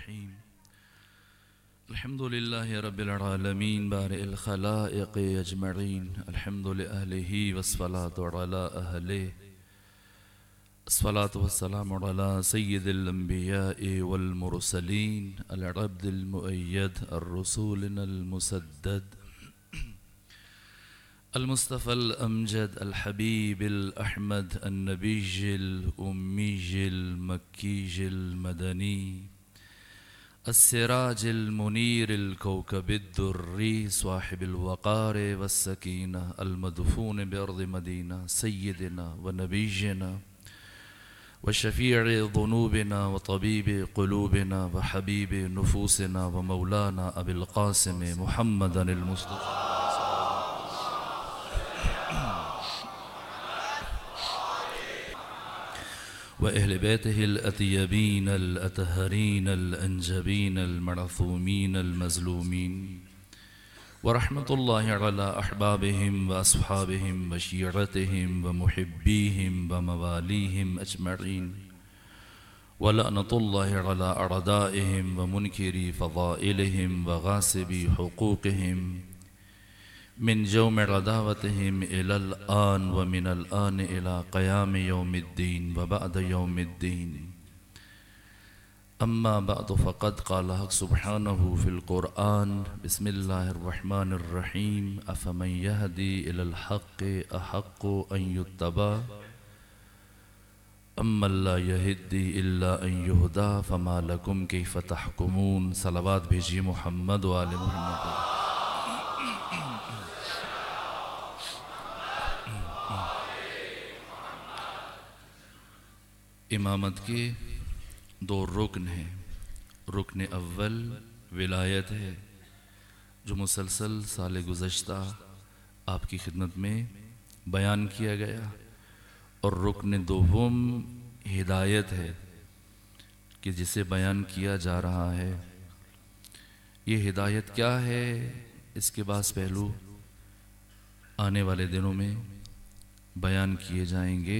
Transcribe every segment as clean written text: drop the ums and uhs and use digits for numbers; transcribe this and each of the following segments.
रहीम अल्हम्दुलिल्लाहि रब्बिल आलमीन बारिल खलाइक़ अजमईन अल्हम्दुलिल्लाहि अहलिही वस्सलातु अला अहलिही अस्सलातु वस्सलामु अला सय्यिदिल अंबिया'i वल मुरसलीन अल अब्दिल मुअय्यद अर्रसूलिल मुसद्दद अल मुस्तफ़ल अमजद अल हबीबिल अहमद अन नबीजिल उम्मीजिल मक्कीजिल मदनी अस्सिराजिल मुनीरिल कौकबिद्दुर्री स्वाहिबिल वक़ार वस्सकीना अल मदफून बिअर्द मदीना सय्यिदिना व नबीजना व शफ़ीअ ज़ुनूबिना व तबीब क़ुलूबिना व हबीब नुफूसिना व मौलाना अबिल क़ासिम मुहम्मदनिल मुस्तफ़ा व अहले बैतिहिल अतियबीन अल अतहरीन अल अंजबीन अल मअसूमीन अल मज़लूमीन व रहमतुल्लाहि अला अहबाबिहिम व अस्हाबिहिम व शियअतिहिम व मुहिब्बीहिम व मवालीहिम अजमईन व लअनतुल्लाहि अला अअदाइहिम व मुनकिरी फ़ज़ाइलिहिम व गासिबी हुकूक़िहिम मिन यौम अदावतिहिम इलल आन व मिनल आन इला क़याम यौमिद्दीन व बअद यौमिद्दीन अम्मा बअद फ़क़द क़ाल हक़ सुब्हानहु फ़िल क़ुरआन बिस्मिल्लाहिर रहमानिर रहीम अफ़मन यहदी इलल हक़्क़ि अहक़्क़ु अन युत्तबा अम्मन ला यहदी इल्ला अन युहदा फ़मा लकुम कैफ़ तहकुमून। सलावत भेजिए मोहम्मद व आले मोहम्मद। इमामत के दो रुकन हैं। रुकन अव्वल विलायत है जो मुसलसल साल गुज़श्ता आपकी खिदमत में बयान किया गया, और रुकन दोम हिदायत है कि जिसे बयान किया जा रहा है। ये हिदायत क्या है, इसके बाद पहलू आने वाले दिनों में बयान किए जाएंगे,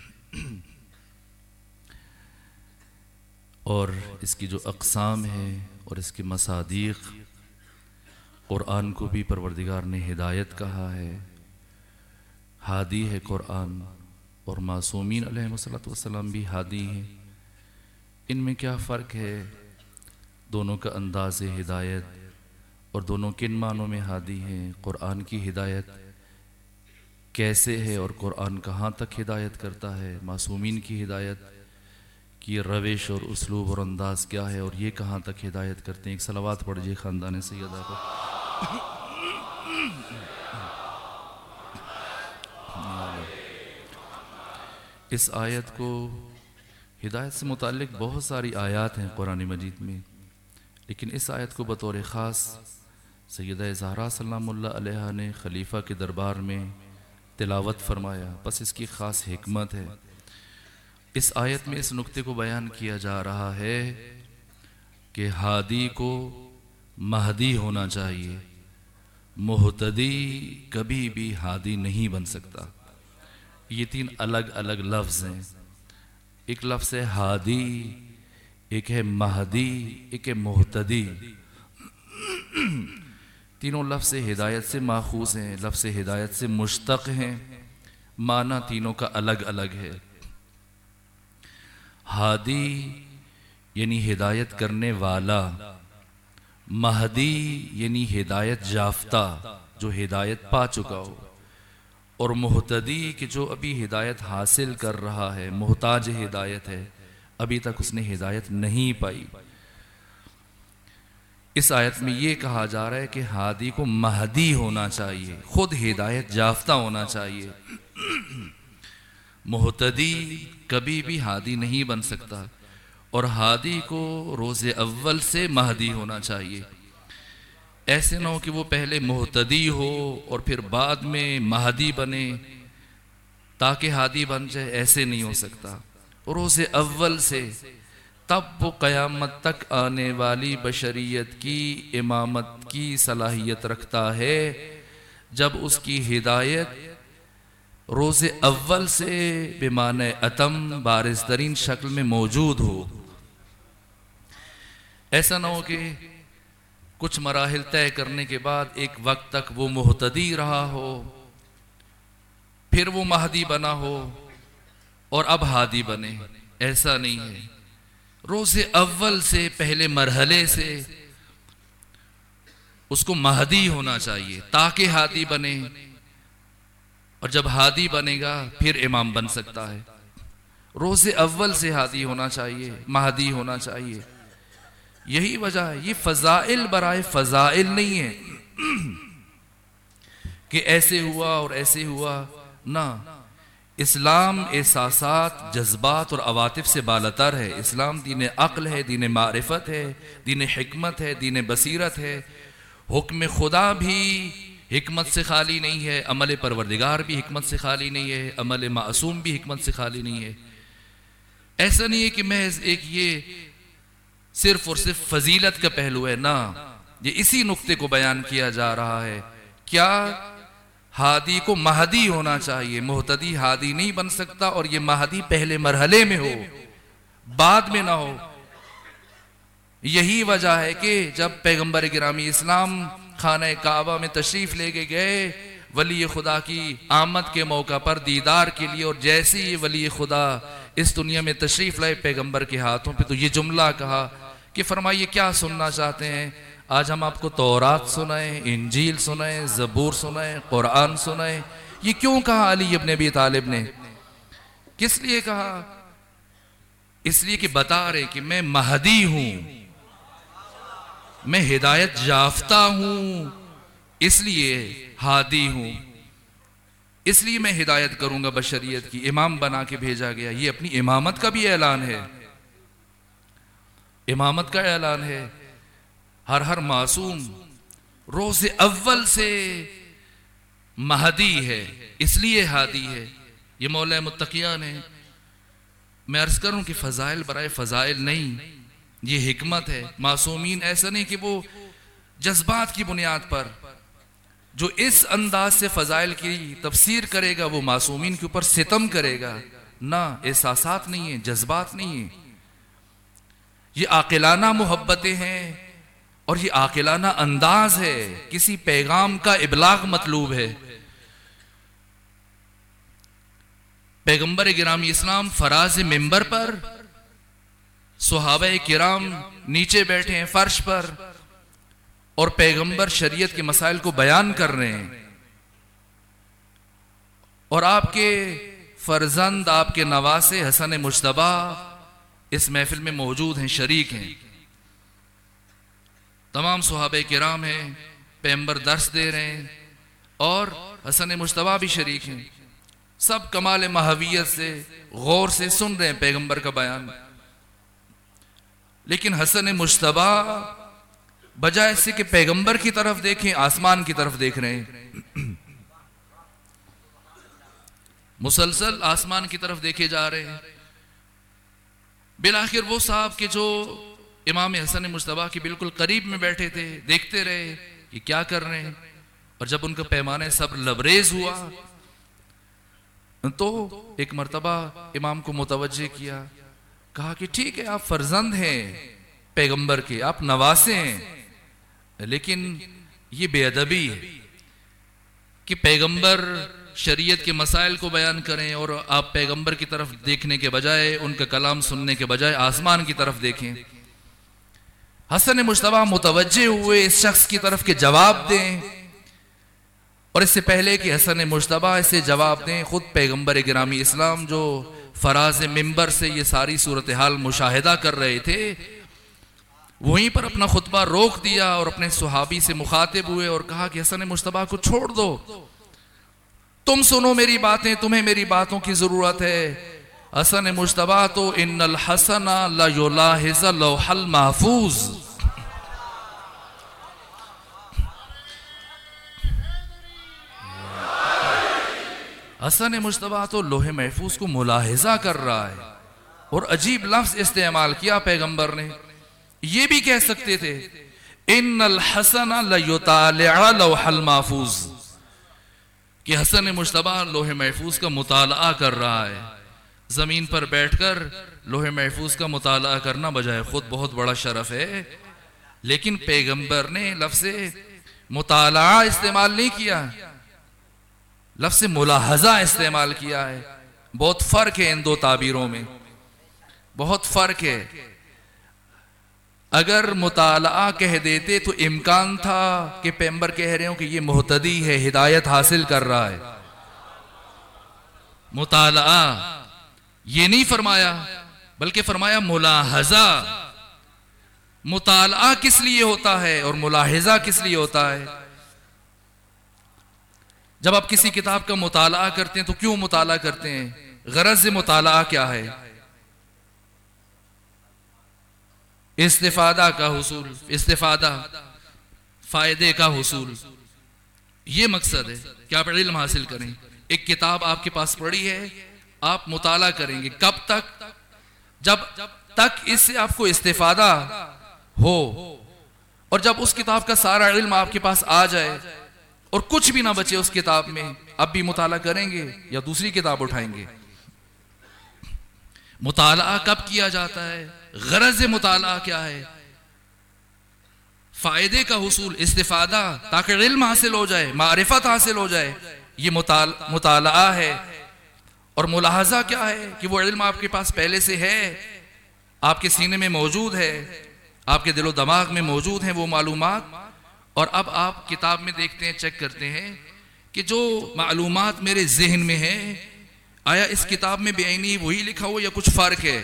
और इसकी जो अक़साम है और इसके मसादीक़, क़ुरआन को भी परवरदिगार ने हिदायत कहा है, हादी है क़ुरआन, और मासूमीन अलैहिमुस्सलातु वस्सलाम भी हादी हैं। इनमें क्या फ़र्क है, दोनों का अंदाज़ हिदायत, और दोनों किन मानों में हादी हैं। क़ुरआन की हिदायत कैसे है और क़ुरआन कहाँ तक हिदायत करता है, मासूमीन की हिदायत कि रविश और उसलूब और अंदाज़ क्या है और ये कहाँ तक हिदायत करते हैं। एक सलावत पढ़िए ख़ानदान सैयदा पर। इस आयत को, हिदायत से मुताल्लिक़ बहुत सारी आयत हैं कुरान मजीद में, लेकिन इस आयत को बतौर ख़ास सैयदा ज़हरा सल्लल्लाहु अलैहा ने खलीफा के दरबार में तिलावत फरमाया। बस इसकी ख़ास हिकमत है। इस आयत में इस नुक्ते को बयान किया जा रहा है कि हादी को महदी होना चाहिए, मुहतदी कभी भी हादी नहीं बन सकता। ये तीन अलग अलग लफ्ज़ हैं। एक लफ्ज़ है हादी, एक है महदी, एक है मुहतदी। तीनों लफ्ज़ हिदायत से माखूज़ हैं, लफ्ज़ हिदायत से मुश्तक़ हैं, माना तीनों का अलग अलग है। हादी यानी हिदायत करने वाला, महदी यानी हिदायत याफ्ता जो हिदायत पा चुका हो, और मुहतदी कि जो अभी हिदायत हासिल कर रहा है, मोहताज हिदायत है, अभी तक उसने हिदायत नहीं पाई। इस आयत में ये कहा जा रहा है कि हादी को महदी होना चाहिए, खुद हिदायत याफ्ता होना चाहिए। मुहतदी कभी भी हादी नहीं बन सकता, और हादी को रोज़े अव्वल से महदी होना चाहिए। ऐसे ना हो कि वो पहले मुहतदी हो और फिर बाद में महदी बने ताकि हादी बन जाए, ऐसे नहीं हो सकता। रोज़े अव्वल से, तब वो क़यामत तक आने वाली बशरियत की इमामत की सलाहियत रखता है जब उसकी हिदायत रोज़े अव्वल से बेमाने अतम बारिज़ तरीन शक्ल में मौजूद हो। ऐसा ना हो कि कुछ मराहिल तय करने के बाद एक वक्त तक वो मुहतदी रहा हो, फिर वो महदी बना हो और अब हादी बने। ऐसा नहीं है। रोज़े अव्वल से, पहले मरहले से उसको महदी होना चाहिए ताकि हादी बने, और जब हादी बनेगा फिर इमाम बन सकता है। रोज़े अव्वल से हादी होना चाहिए, महदी होना चाहिए। यही वजह है। ये फजाइल बराए फजाइल नहीं है कि ऐसे हुआ और ऐसे हुआ ना। इस्लाम एहसासात, जज्बात और अवातिफ से बालतर है। इस्लाम दीन अक्ल है, दीन मारिफत है, दीन हिकमत है, दीन बसीरत है। हुक्म खुदा भी हिकमत से खाली नहीं है, अमल परवरदिगार भी हिकमत से खाली नहीं है, अमल मासूम भी हिकमत से खाली नहीं है। ऐसा नहीं है कि महज एक ये सिर्फ और सिर्फ फजीलत का पहलू है ना, ये इसी नुक्ते को बयान किया जा रहा है। क्या हादी को महदी होना चाहिए, मुहतदी हादी नहीं बन सकता, और ये महदी पहले मरहले में हो, बाद में ना हो। यही वजह है कि जब पैगंबर गिरामी इस्लाम खाने काबा में तशरीफ लेके गए वली खुदा की आमद के मौका पर दीदार के लिए, और जैसे ही वली खुदा इस दुनिया में तशरीफ लाए पैगंबर के हाथों पे, तो ये जुमला कहा कि फरमाइए क्या सुनना चाहते हैं? आज हम आपको तौरात सुनाए, इंजील सुनाए, ज़बूर सुनाए, कुरान सुनाए। ये क्यों कहा अली इब्न अबी तालिब ने? किस लिए कहा? इसलिए कि बता रहे कि मैं महदी हूं, मैं हिदायत याफ्ता हूं, इसलिए हादी हूं, इसलिए मैं हिदायत करूंगा बशरियत की। इमाम बना के भेजा गया। ये अपनी इमामत का भी ऐलान है, इमामत का ऐलान है। हर मासूम रोज़े अव्वल से महदी है, इसलिए हादी है। ये मौला मुत्तकियान है। मैं अर्ज करूं कि फजाइल बराए फजाइल नहीं, ये हिकमत है। मासूमीन ऐसा नहीं कि वो जज्बात की बुनियाद पर जो इस अंदाज से फजाइल की तफसीर करेगा वो मासूमीन के ऊपर सितम करेगा ना। एहसासात नहीं है, जज्बात नहीं है। ये आकिलाना मोहब्बतें हैं और ये आकिलाना अंदाज है। किसी पैगाम का इबलाग मतलूब है। पैगंबर गिरामी इस्लाम फराज मिंबर पर, सुहाबा किराम नीचे बैठे हैं फर्श पर, और पैगंबर शरीयत के मसाइल को बयान कर रहे हैं, और आपके फर्जंद, आपके नवासे हसन मुश्तबा इस महफिल में मौजूद हैं, शरीक हैं। तमाम सुहाबे किराम हैं, पैगंबर दर्स दे रहे हैं, और हसन मुश्तबा भी शरीक हैं। सब कमाल महवियत से गौर से सुन रहे हैं पैगंबर का बयान। लेकिन हसन मुश्तबा बजाय से कि पैगंबर की तरफ देखें, आसमान की तरफ देख रहे हैं। मुसलसल आसमान की तरफ देखे जा रहे हैं। बिलाखिर वो साहब के जो इमाम हसन मुश्तबा के बिल्कुल करीब में बैठे थे, देखते रहे कि क्या कर रहे हैं। और जब उनका पैमाने सब लबरेज हुआ तो एक मर्तबा इमाम को मुतवज्जे किया, कहा कि ठीक है, आप फर्जंद हैं पैगंबर के, आप नवासे हैं, लेकिन ये बेअदबी है कि पैगंबर शरीयत के मसाइल को बयान करें और आप पैगंबर की तरफ देखने के बजाय, उनका कलाम सुनने के बजाय आसमान की तरफ देखें। हसन मुश्तबा मुतवज्जे हुए इस शख्स की तरफ के जवाब दें, और इससे पहले कि हसन मुश्तबा इसे जवाब दें, खुद पैगंबर गिरामी इस्लाम जो फराज मिंबर से ये सारी सूरत हाल मुशाहिदा कर रहे थे, वहीं पर अपना खुतबा रोक दिया और अपने सुहाबी से मुखातिब हुए और कहा कि हसन मुश्तबा को छोड़ दो, तुम सुनो मेरी बातें, तुम्हें मेरी बातों की जरूरत है। हसन मुश्तबा तो इन्नल हसना ला युलाहिज़ लौहल महफूज, हसन मुश्तबा तो लोहे महफूज को मुलाहिजा कर रहा है। और अजीब लफ्ज इस्तेमाल किया पैगंबर ने। ये भी कह सकते थे इन्नल हसना लयुतालिअ लौहल महफूज, कि हसन मुश्तबा लोहे महफूज का मुताला कर रहा है। जमीन पर बैठकर लोहे महफूज का मुताला करना बजाय खुद बहुत बड़ा शरफ है, लेकिन पैगंबर ने लफ्ज़ मुताला इस्तेमाल नहीं किया, लफ्ज़ मुलाहजा इस्तेमाल किया है। बहुत फर्क है इन दो ताबीरों में, बहुत फर्क है। अगर मुताला कह देते तो इम्कान था कि पैगंबर कह रहे हो कि ये मुहतदी है, हिदायत हासिल कर रहा है। मुताला ये नहीं फरमाया, बल्कि फरमाया मुलाहजा। मुताला किस लिए होता है और मुलाहिजा किस लिए होता है? जब आप किसी किताब का मुताला करते हैं तो क्यों मुताला करते हैं? गरज मुताला क्या है? इस्तिफादा का हुसूल, इस्तिफादा फायदे का हुसूल, ये मकसद है कि आप इल्म हासिल करें। एक किताब आपके पास पड़ी है, आप मुताला करेंगे कब तक? जब तक इससे आपको इस्तिफादा हो, और जब उस किताब का सारा इल्म आपके पास आ जाए और कुछ भी ना बचे उस किताब में, अब भी मुताला करेंगे या दूसरी किताब उठाएंगे? मुताला कब किया जाता है? गरज मुताला क्या है? फायदे का हुसूल, इस्तिफादा, ताकि इल्म हासिल हो जाए, मारिफत हासिल हो जाए, ये मुताला है। और मुलाहजा क्या है? कि वो इल्म आपके पास पहले से है, आपके सीने में मौजूद है, आपके दिलो दिमाग में मौजूद है वो मालूमात, और अब आप किताब में देखते हैं, चेक करते हैं कि जो मालूमात मेरे जहन में है, आया इस किताब में बेआईनी वही लिखा हो या कुछ फर्क है?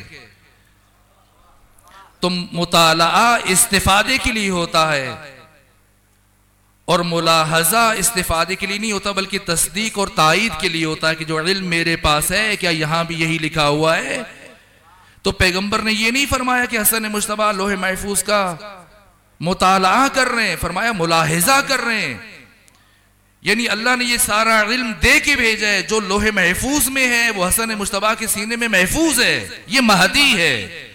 तो मुताला इस्तिफादे के लिए होता है और मुलाहजा इस्तिफादे के लिए नहीं होता, बल्कि तस्दीक और तायीद के लिए होता है कि जो इल्म मेरे पास है, क्या यहां भी यही लिखा हुआ है? तो पैगंबर ने ये नहीं फरमाया कि हसन मुश्तबा लोहे महफूज का मुताला कर रहे हैं, फरमाया मुलाहिजा कर रहे हैं। यानी अल्लाह ने ये सारा इल्म दे के भेजा है, जो लोहे महफूज में है वो हसन मुश्तबा के सीने में महफूज है, ये महदी है।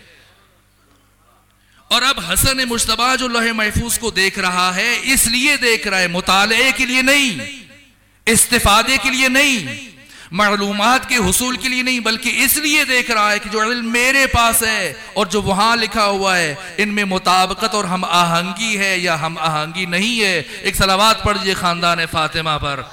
और अब हसन मुश्तबा जो लोहे महफूज को देख रहा है, इसलिए देख रहा है, मुताले के लिए नहीं, इस्तिफादे के लिए नहीं, मालूमात के हुसूल के लिए नहीं, बल्कि इसलिए देख रहा है कि जो इल्म मेरे पास है और जो वहां लिखा हुआ है, इनमें मुताबकत और हम आहंगी है या हम आहंगी नहीं है। एक सलावात पढ़िए खानदान फातिमा पर।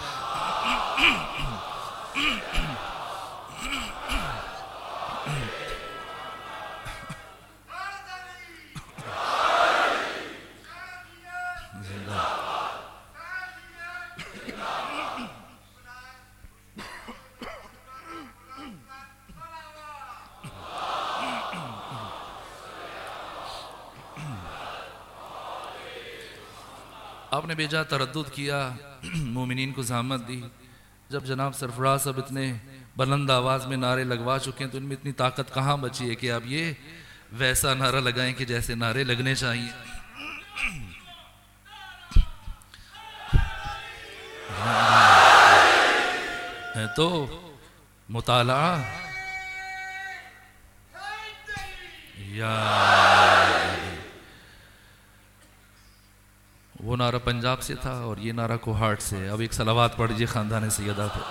आपने बेजा तरद्दुद किया, मोमिनीन को ज़हमत दी। जब जनाब सरफराज सब इतने बुलंद आवाज़ में नारे लगवा चुके हैं तो इनमें इतनी ताकत कहाँ बची है कि आप ये वैसा नारा लगाएं कि जैसे नारे लगने चाहिए। है तो मुताला या वो नारा पंजाब से था और ये नारा कोहाट से। अब एक सलावात पढ़िए खानदान सैयदा पे।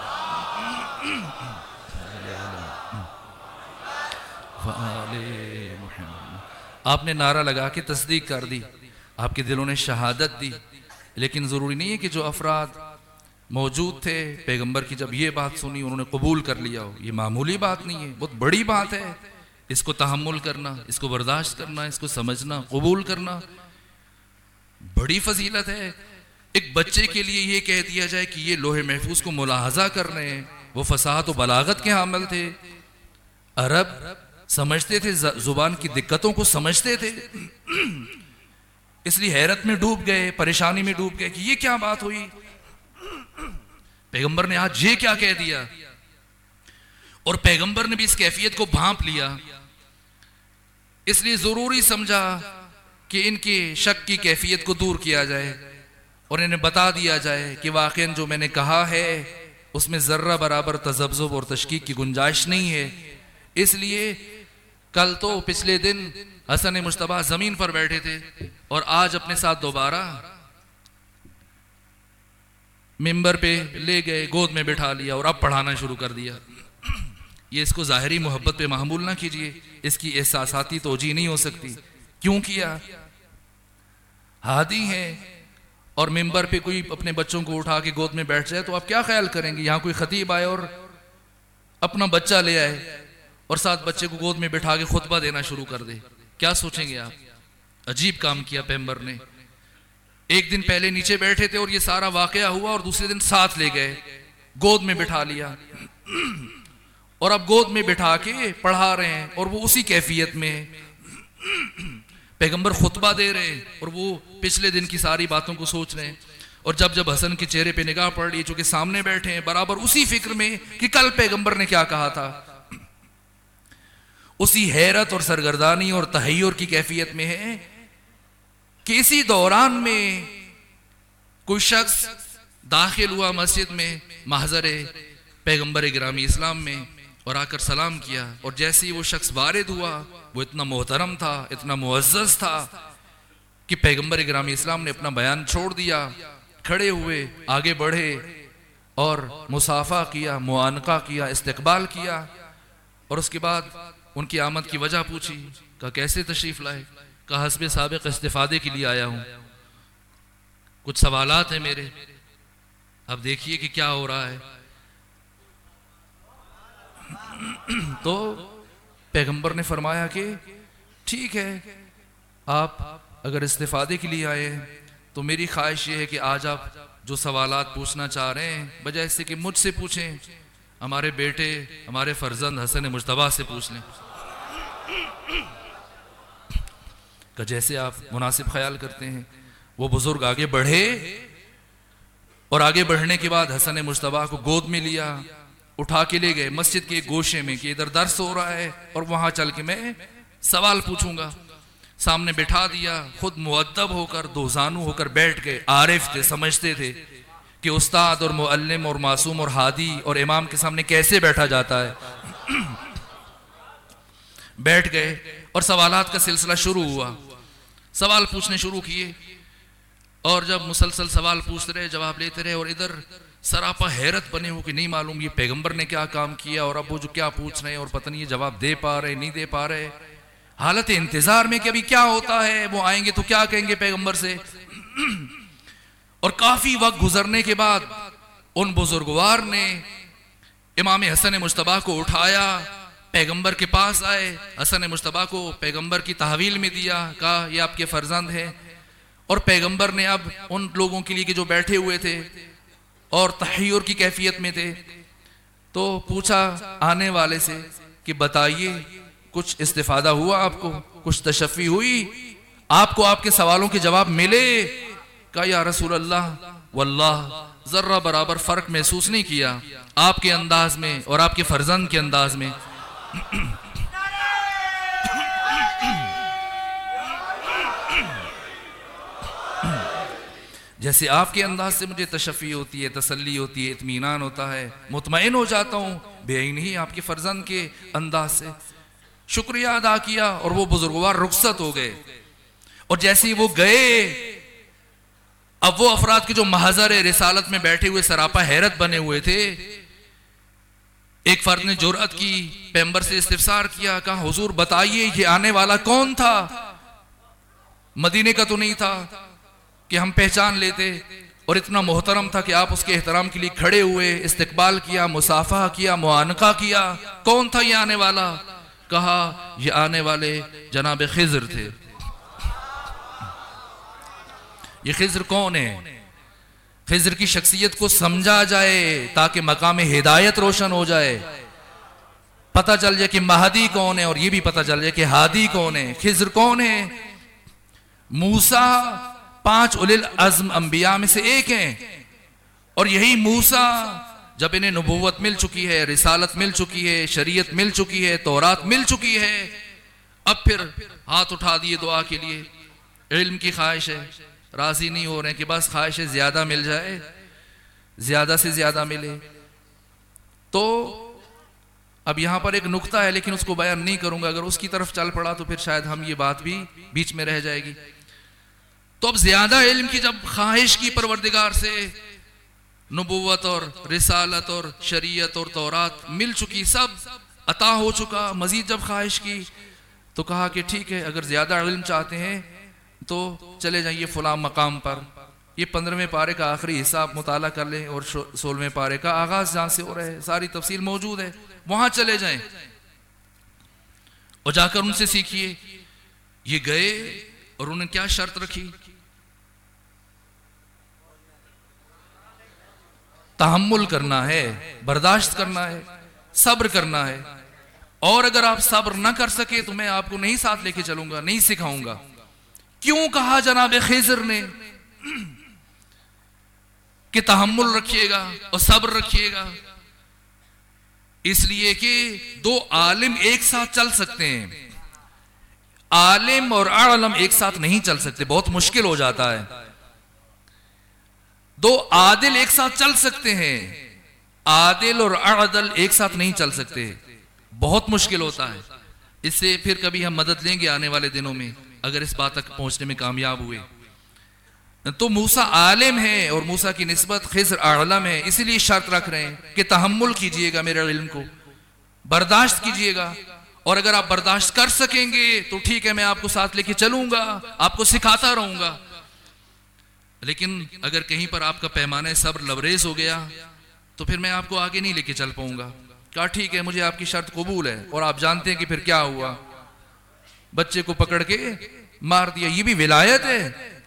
आपने नारा लगा के तस्दीक कर दी, आपके दिलों ने शहादत दी, लेकिन ज़रूरी नहीं है कि जो अफराद मौजूद थे पैगंबर की जब ये बात सुनी उन्होंने कबूल कर लिया हो। ये मामूली बात नहीं है, बहुत बड़ी बात है। इसको तहम्मुल करना, इसको बर्दाश्त करना, इसको समझना, कबूल करना बड़ी फजीलत है। एक बच्चे के लिए ये कह दिया जाए कि ये लोहे महफूज को मुलाहजा कर रहे हैं, वो फसाहत और बलागत के हामिल थे, अरब समझते थे, जुबान की दिक्कतों को समझते थे, इसलिए हैरत में डूब गए, परेशानी में डूब गए कि ये क्या बात हुई, पैगंबर ने आज ये क्या कह दिया। और पैगंबर ने भी इस कैफियत को भांप लिया, इसलिए जरूरी समझा कि इनकी शक की कैफियत को दूर किया जाए और इन्हें बता दिया जाए कि वाकई जो मैंने कहा है उसमें जर्रा बराबर तजब्जुब और तशकीक की गुंजाइश नहीं है। इसलिए कल तो पिछले दिन हसन मुश्तबा जमीन पर बैठे थे और आज अपने साथ दोबारा मिंबर पे ले गए, गोद में बिठा लिया और अब पढ़ाना शुरू कर दिया। ये इसको ज़ाहिरी मोहब्बत पे महमूल ना कीजिए, इसकी एहसासाती तोजी नहीं हो सकती। क्यों किया? हादी है और मिंबर पे कोई अपने बच्चों को उठा के गोद में बैठ जाए तो आप क्या ख्याल करेंगे? यहाँ कोई खतीब आए और अपना बच्चा ले आए और साथ बच्चे को गोद में बैठा के खुतबा देना शुरू कर दे, क्या सोचेंगे आप? अजीब काम किया पैगंबर ने। एक दिन पहले नीचे बैठे थे और ये सारा वाकया हुआ और दूसरे दिन साथ ले गए, गोद में बिठा लिया और अब गोद में बिठा के पढ़ा रहे हैं और वो उसी कैफियत में पैगंबर खुतबा दे रहे हैं और वो पिछले दिन की सारी बातों को सोच रहे हैं। और जब जब हसन के चेहरे पे निगाह पड़ रही, चूंकि सामने बैठे हैं, बराबर उसी फिक्र में कि कल पैगंबर ने क्या कहा था, उसी हैरत और सरगर्दानी और तहय्युर की कैफियत में है कि इसी दौरान में कोई शख्स दाखिल हुआ मस्जिद में महज़रे पैगंबर गिरामी इस्लाम में और आकर सलाम किया। और जैसे ही वो शख्स वारिद हुआ, वो इतना मोहतरम था, इतना मुअज़्ज़ज़ था कि पैगंबर गिरामी इस्लाम ने अपना बयान छोड़ दिया, खड़े हुए, आगे बढ़े और मुसाफा किया, मुआनका किया, इस्तकबाल किया। और उसके बाद उनकी आमद की वजह पूछी, कहा कैसे तशरीफ लाए? कहा हस्बे साबिक़ इस्तिफादे के लिए आया हूं, कुछ सवालात हैं मेरे, अब देखिए कि क्या हो रहा है। तो पैगंबर ने फरमाया कि ठीक है, आप अगर इस्तिफादे के लिए आए हैं तो मेरी ख्वाहिश ये है कि आज आप जो सवालात पूछना चाह रहे हैं, बजाय इससे कि मुझसे पूछें, हमारे बेटे, हमारे फर्जंद हसन मुज्तबा से पूछ लें। का जैसे आप मुनासिब ख्याल करते हैं। वो बुजुर्ग आगे बढ़े और आगे बढ़ने के बाद हसन मुज्तबा को गोद में लिया, उठा के ले गए मस्जिद के एक गोशे में कि इधर दर्स हो रहा है और वहां चल के मैं सवाल पूछूंगा। सामने बिठा दिया, खुद मुअद्दब होकर दोजानू होकर बैठ गए। आरिफ थे, समझते थे कि उस्ताद और मुअल्लिम और मासूम और हादी और इमाम के सामने कैसे बैठा जाता है। बैठ गए और सवालात का सिलसिला शुरू हुआ। सवाल पूछने शुरू किए और जब मुसलसल सवाल पूछते रहे, जवाब लेते रहे और इधर सरापा हैरत बने हो कि नहीं मालूम ये पैगंबर ने क्या काम किया और अब वो जो क्या पूछ रहे हैं और पता नहीं ये जवाब दे पा रहे नहीं दे पा रहे। हालत इंतजार में कि अभी क्या होता है, वो आएंगे तो क्या कहेंगे पैगंबर से। और काफी वक्त गुजरने के बाद उन बुजुर्गवार ने इमाम हसन मुज्तबा को उठाया, पैगंबर के पास आए, हसन मुज्तबा को पैगंबर की तहवील में दिया, कहा ये आपके फर्जंद हैं। और पैगंबर ने अब उन लोगों के लिए कि जो बैठे हुए थे और तहय्युर की कैफियत में थे, तो पूछा आने वाले से कि बताइए कुछ इस्तिफादा हुआ आपको, कुछ तशफ़ी हुई आपको, आपके सवालों के जवाब मिले? कहा या रसूल अल्लाह, वल्लाह जर्रा बराबर फर्क महसूस नहीं किया आपके अंदाज में और आपके फर्जंद के अंदाज में। जैसे आपके अंदाज से मुझे तशफ़ी होती है, तसल्ली होती है, इत्मीनान होता है, मुतमईन हो जाता हूँ, बेईन ही आपके फर्जंद के अंदाज से। शुक्रिया अदा किया और वो बुजुर्गवार रुखसत हो गए। और जैसे ही वो गए, अब वो अफराद के जो महज़र रिसालत में बैठे हुए सरापा हैरत बने हुए थे, एक फर्द ने जुर्अत की, पैगंबर से इस्तिफसार किया, कहा हुजूर बताइए ये आने वाला कौन था? मदीने का तो नहीं था कि हम पहचान लेते, और इतना मोहतरम था कि आप उसके एहतराम के लिए खड़े हुए, इस्तकबाल किया, मुसाफा किया, मुआनका किया। कौन था ये आने वाला? कहा ये आने वाले जनाब खिज़र थे। ये खिज़र कौन है? खिज़र की शख्सियत को समझा जाए ताकि मकाम हिदायत रोशन हो जाए, पता चल जाए कि महदी कौन है और ये भी पता चल जाए कि हादी कौन है। खिज़र कौन है? मूसा 5 उलिल अज़्म अंबिया में से एक हैं, और यही मूसा जब इन्हें नबूवत मिल चुकी है, रिसालत मिल चुकी है, शरीयत मिल चुकी है, तौरात मिल चुकी है, अब फिर हाथ उठा दिए दुआ के लिए। इल्म की ख्वाहिश है, राजी नहीं हो रहे कि बस ख्वाहिश है ज्यादा मिल जाए, ज्यादा से ज्यादा मिले। तो अब यहां पर एक नुक्ता है लेकिन उसको बयान नहीं करूंगा, अगर उसकी तरफ चल पड़ा तो फिर शायद हम ये बात भी बीच में रह जाएगी। तो अब ज्यादा इल्म की जब ख्वाहिश की परवरदिगार से, नबूवत और रिसालत और शरीयत और तौरात मिल चुकी सब, अता हो चुका, मजीद जब ख्वाहिश की तो कहा कि ठीक है, अगर ज़्यादा इल्म चाहते हैं तो चले जाइए फ़लाँ मकाम पर, ये 15वें पारे का आखिरी हिस्सा आप मुताला कर लें और 16वें पारे का आगाज़ जहाँ से हो रहा है, सारी तफसील मौजूद है, वहाँ चले जाएं और जाकर उनसे सीखिए। ये गए और उन्होंने क्या शर्त रखी? तहम्मुल करना है, बर्दाश्त करना है, सब्र करना है, और अगर आप सब्र ना कर सके तो मैं आपको नहीं साथ लेके चलूंगा, नहीं सिखाऊंगा। क्यों कहा जनाब खिज़र ने कि तहम्मुल रखिएगा और सब्र रखिएगा? इसलिए कि दो आलिम एक साथ चल सकते हैं, आलिम और आलम एक साथ नहीं चल सकते, बहुत मुश्किल हो जाता है। दो आदिल एक साथ चल सकते हैं, आदिल और अदल एक साथ नहीं चल सकते, बहुत मुश्किल होता है। इससे फिर कभी हम मदद लेंगे आने वाले दिनों में, अगर इस बात तक पहुंचने में कामयाब हुए। तो मूसा आलिम है और मूसा की निस्बत खिज़र आलम है, इसीलिए शर्त रख रहे हैं कि तहम्मुल कीजिएगा, मेरे इल्म को बर्दाश्त कीजिएगा, और अगर आप बर्दाश्त कर सकेंगे तो ठीक है, मैं आपको साथ लेके चलूंगा, आपको सिखाता रहूंगा। लेकिन अगर कहीं पर आपका पैमाना सब्र लबरेज हो गया तो फिर मैं आपको आगे नहीं लेके चल पाऊंगा। कहा ठीक है, मुझे आपकी शर्त कबूल है। और आप जानते हैं कि फिर क्या हुआ, बच्चे को पकड़ के मार दिया। ये भी विलायत है,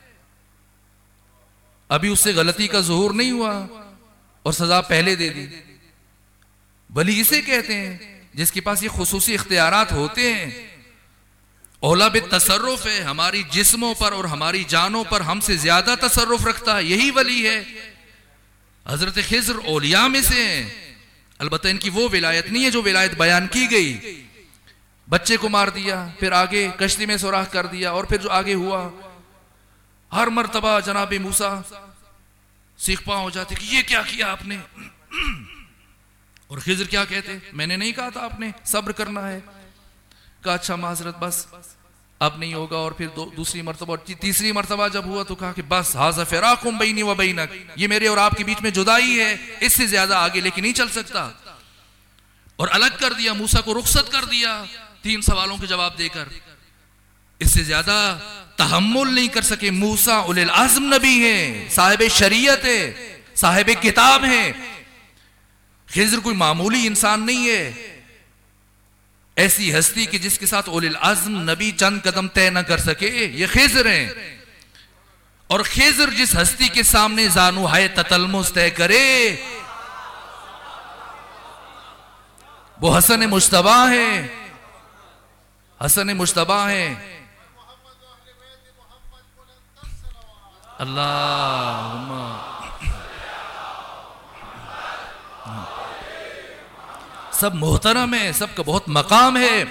अभी उससे गलती का ज़ुहूर नहीं हुआ और सजा पहले दे दी। वली इसे कहते हैं जिसके पास ये खुसूसी इख्तियारात होते हैं। औला बे तसर्रुफ है, हमारी जिस्मों पर और हमारी जानों पर हमसे ज्यादा तसर्रुफ रखता है, यही वली है। हजरत खिज़र औलिया में से हैं, अलबत्ता इनकी वो विलायत नहीं है जो विलायत बयान की गई। बच्चे को मार दिया, फिर आगे कश्ती में सुराख कर दिया, और फिर जो आगे हुआ, हर मर्तबा जनाब मूसा सीखपा हो जाते कि ये क्या किया आपने। और खिज़र क्या कहते, मैंने नहीं कहा था आपने सब्र करना है। कहा अच्छा माजरत, बस अब नहीं होगा। और फिर दूसरी मर्तबा और तीसरी मर्तबा जब हुआ तो कहा कि बस हाज़ा फ़िराक़ुम बैनी व बैनक, ये मेरे और आपके बीच में जुदाई है, इससे ज्यादा आगे लेके नहीं चल सकता। और अलग कर दिया, मूसा को रुखसत कर दिया 3 सवालों के जवाब देकर। इससे ज्यादा तहम्मुल नहीं कर सके। मूसा उलिल अज़्म नबी है, साहिब शरीयत है, साहिब किताब है। खिज़र कोई मामूली इंसान नहीं है, ऐसी हस्ती कि जिसके साथ उलिल अज़्म नबी चंद कदम तय न कर सके, ये खिज़र हैं। और खिज़र जिस हस्ती के सामने जानू है ततलमुस तय करे, वो हसन मुश्तबा है, हसन मुश्तबा है। अल्लाहुम्मा सब मोहतरम है, सबका बहुत मकाम है,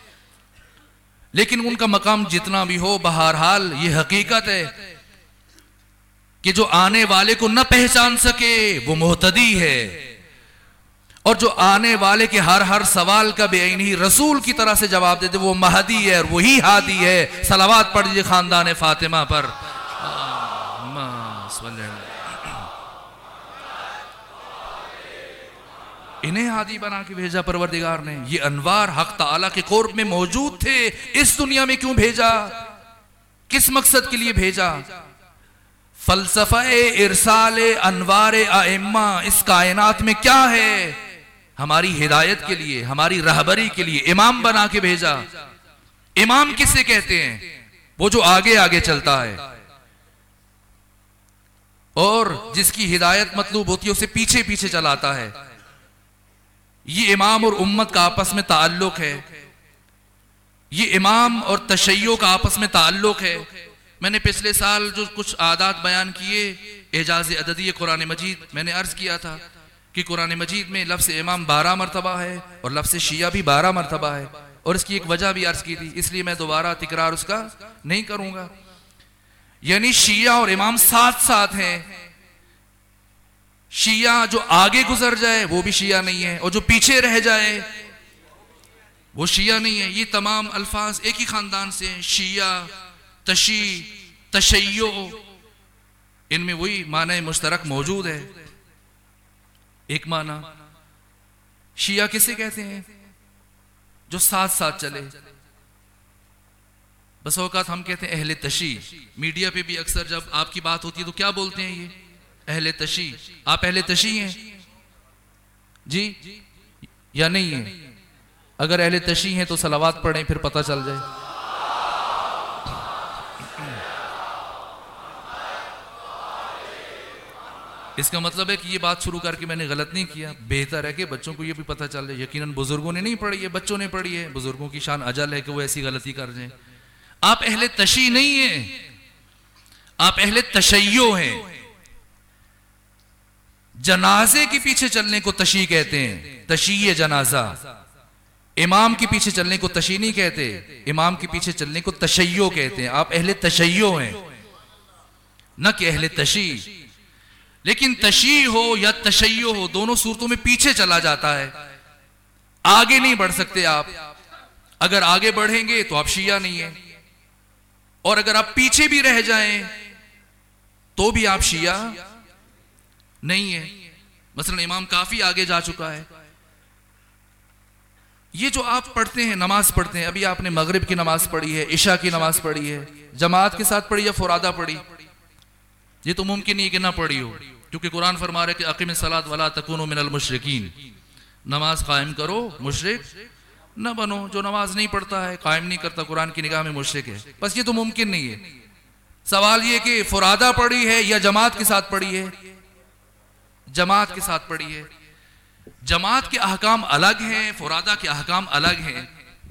लेकिन उनका मकाम जितना भी हो, बहरहाल ये हकीकत है कि जो आने वाले को न पहचान सके वो मोहतदी है, और जो आने वाले के हर सवाल का बेअनी रसूल की तरह से जवाब देते वो महदी है और वही हादी है। सलावात पढ़ दीजिए खानदान फातिमा पर। इन्हें हादी बना के भेजा परवरदिगार ने। ये अनवार हक ताला के कुर्ब में मौजूद थे, इस दुनिया में क्यों भेजा, किस मकसद के लिए भेजा? फलसफा इरसाल अनवार आइम्मा इस कायनात में क्या है? हमारी हिदायत के लिए, हमारी रहबरी के लिए इमाम बना के भेजा। इमाम किसे कहते हैं? वो जो आगे आगे चलता है और जिसकी हिदायत मतलूब होती है उसे पीछे पीछे चलाता है। ये इमाम और उम्मत का आपस में ताल्लुक है, ये इमाम और तशय्यो का आपस में ताल्लुक है। मैंने पिछले साल जो कुछ आदात बयान किए एजाज अददी कुरान मजीद, मैंने अर्ज किया था कि कुरान मजीद में लफ्ज़ इमाम 12 मरतबा है और लफ्ज़ शिया भी 12 मरतबा है, और इसकी एक वजह भी अर्ज की थी, इसलिए मैं दोबारा तिकरार उसका नहीं करूंगा। यानी शिया और इमाम साथ साथ हैं। शिया जो आगे गुजर जाए वो भी शिया नहीं है, और जो पीछे रह जाए वो शिया नहीं है। ये तमाम अल्फाज एक ही खानदान से हैं, शिया, तशी, तशय्यो, इनमें वही माना मुश्तरक मौजूद है। एक माना शिया किसे कहते हैं? जो साथ साथ चले। बस औकात हम कहते हैं अहले तशी, मीडिया पे भी अक्सर जब आपकी बात होती है तो क्या बोलते हैं, ये अहले तशी। आप अहले तशी हैं जी या नहीं है? अगर अहले तशी हैं तो सलावात पढ़ें, फिर पता चल जाए। इसका मतलब है कि ये बात शुरू करके मैंने गलत नहीं किया। बेहतर है कि बच्चों को ये भी पता चल जाए। यकीनन बुजुर्गों ने नहीं पढ़ी है, बच्चों ने पढ़ी है। बुजुर्गों की शान अजल है कि वो ऐसी गलती कर जाएं। आप अहले तशी नहीं हैं, आप अहले तशय्यो हैं। जनाजे के पीछे चलने को तशी कहते हैं, तशीये जनाजा। इमाम के पीछे चलने को तशी नहीं कहते, इमाम के पीछे चलने को तशय्यो कहते हैं। आप अहले तशय्यो हैं, न कि अहले तशी। लेकिन तशी हो या तशय्यो हो, दोनों सूरतों में पीछे चला जाता है, आगे नहीं बढ़ सकते आप। अगर आगे बढ़ेंगे तो आप शिया नहीं है, और अगर आप पीछे भी रह जाएं तो भी आप शिया नहीं है। मसलन इमाम काफी आगे जा चुका है। ये जो आप पढ़ते हैं, नमाज पढ़ते हैं, अभी आपने मगरिब की नमाज पढ़ी है, इशा की नमाज पढ़ी है, जमात के साथ पढ़ी या फुरादा पढ़ी? ये तो मुमकिन नहीं कि ना पढ़ी हो, क्योंकि कुरान फरमा रहा है कि अकीम सलात वला तकूनु मिनल मुशरिकीन, नमाज कायम करो, मुशरिक न बनो। जो नमाज नहीं पढ़ता है, कायम नहीं करता, कुरान की निगाह में मुशरिक है। बस ये तो मुमकिन नहीं है। सवाल ये कि फुरादा पढ़ी है या जमात के साथ पढ़ी है? जमात के साथ पढ़ी है। जमात के अहकाम अलग हैं, फुरादा के अहकाम अलग हैं।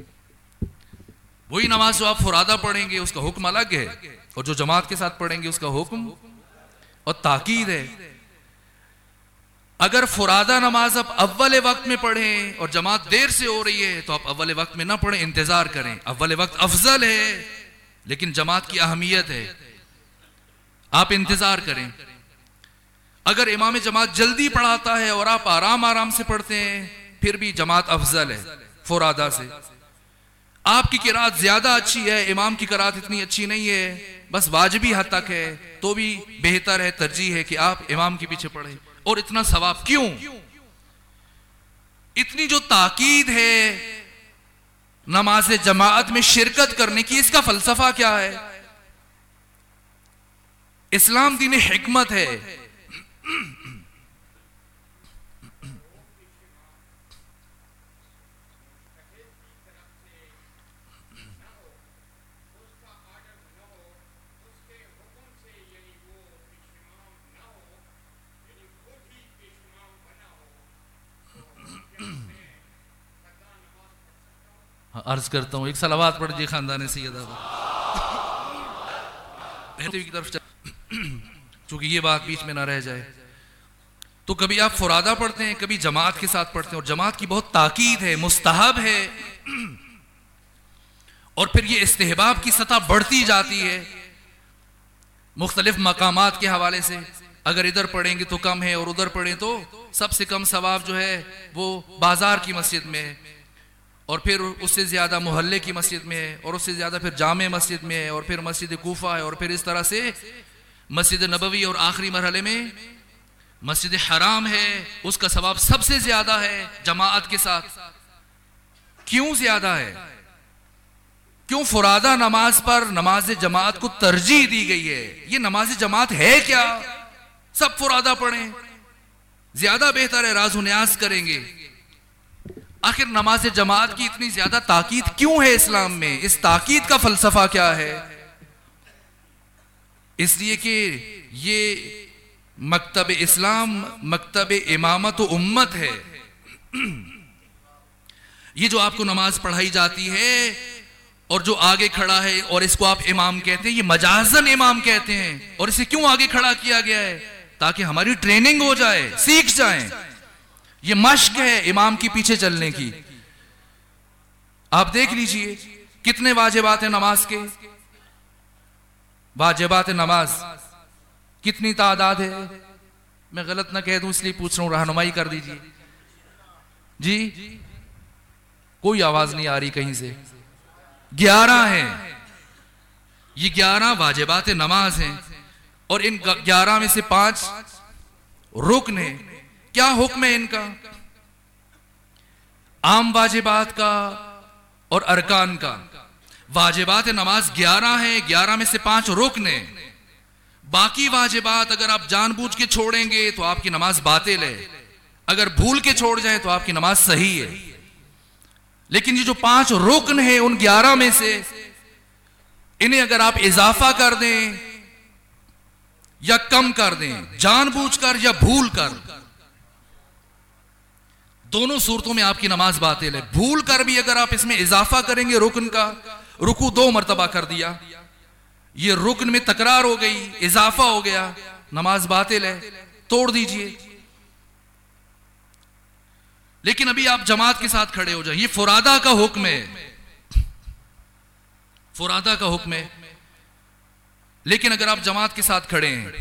वही नमाज जो आप फुरादा पढ़ेंगे उसका हुक्म अलग है, और जो जमात के साथ पढ़ेंगे उसका हुक्म और ताकीद है। अगर फुरादा नमाज आप अव्वल वक्त में पढ़ें और जमात देर से हो रही है तो आप अव्वल वक्त में ना पढ़ें, इंतजार करें। अव्वल वक्त अफजल है, लेकिन जमात की अहमियत है, आप इंतजार करें। अगर इमाम जमात जल्दी पढ़ाता है और आप आराम आराम से पढ़ते हैं, फिर भी जमात अफजल है फुरादा से। आपकी किरात ज्यादा अच्छी है, इमाम की किरात इतनी अच्छी नहीं है, बस वाजिबी हद तक है, तो भी बेहतर है, तरजीह है कि आप इमाम के पीछे पढ़ें। और इतना सवाब क्यों? इतनी जो ताकीद है नमाज जमात में शिरकत करने की, इसका फलसफा क्या है? इस्लाम दीन हिकमत है। अर्ज करता हूं, एक सलावात पढ़ जी खानदान सैयदा की तरफ, चूंकि ये बात बीच में ना रह जाए। तो कभी आप फुरादा पढ़ते हैं, कभी जमात के साथ पढ़ते हैं, और जमात की बहुत ताकीद है, मुस्तहब है, और फिर ये इस्तेहबाब की सतह बढ़ती जाती है मुख्तलिफ मकामात के हवाले से। अगर इधर पढ़ेंगे तो कम है, और उधर पढ़ें तो सबसे कम सवाब जो है वो बाजार की मस्जिद में है, और फिर उससे ज्यादा मोहल्ले की मस्जिद में है, और उससे ज्यादा फिर जामे मस्जिद में है, और फिर मस्जिद कूफा है, और फिर इस तरह से मस्जिद नबवी, और आखिरी मरहले में मस्जिद हराम है, उसका सवाब सबसे ज्यादा है जमात के साथ। क्यों ज्यादा है? क्यों फुरादा नमाज पर नमाज जमात को तरजीह दी गई है? ये नमाज जमात है क्या? सब फुरादा पढ़ें, ज्यादा बेहतर है, राज़ न्याज़ करेंगे। आखिर नमाज जमात की इतनी ज्यादा ताकीद क्यों है इस्लाम में? इस ताकीद का फलसफा क्या है? इसलिए कि ये मकतब इस्लाम, मकतब इमामत उम्मत है। ये जो आपको नमाज पढ़ाई जाती है और जो आगे खड़ा है और इसको आप इमाम कहते हैं, ये मजाजन इमाम कहते हैं। और इसे क्यों आगे खड़ा किया गया है? ताकि हमारी ट्रेनिंग हो जाए, सीख जाएं। ये मश्क है इमाम के पीछे चलने की। आप देख लीजिए कितने वाजिबात है नमाज के। वाजिबात नमाज कितनी तादाद है? मैं गलत ना कह दूं इसलिए पूछ रहा हूं, रहनुमाई कर दीजिए जी। कोई आवाज नहीं आ रही कहीं से। 11 है। ये 11 वाजिबात नमाज हैं, और इन 11 में से 5 रुकन है। क्या हुक्म है इनका? आम वाजिबात का और अरकान का। वाजिबात नमाज 11 है, 11 में से 5 रुकन है। बाकी वाजिबात अगर आप जानबूझ के छोड़ेंगे तो आपकी नमाज बातिल है, अगर भूल के छोड़ जाए तो आपकी नमाज सही है। लेकिन ये जो 5 रुकन है उन 11 में से, इन्हें अगर आप इजाफा कर दें या कम कर दें, जानबूझकर या भूल कर, दोनों सूरतों में आपकी नमाज बातिल है। भूल कर भी अगर आप इसमें इजाफा करेंगे रुकन का, रुकू 2 मरतबा कर दिया, ये रुकन में तकरार हो गई, इजाफा हो गया, नमाज बातिल है, तोड़ दीजिए। लेकिन अभी आप जमात के साथ खड़े हो जाए, ये फुरादा का हुक्म है, फुरादा का हुक्म है। लेकिन अगर आप जमात के साथ खड़े हैं,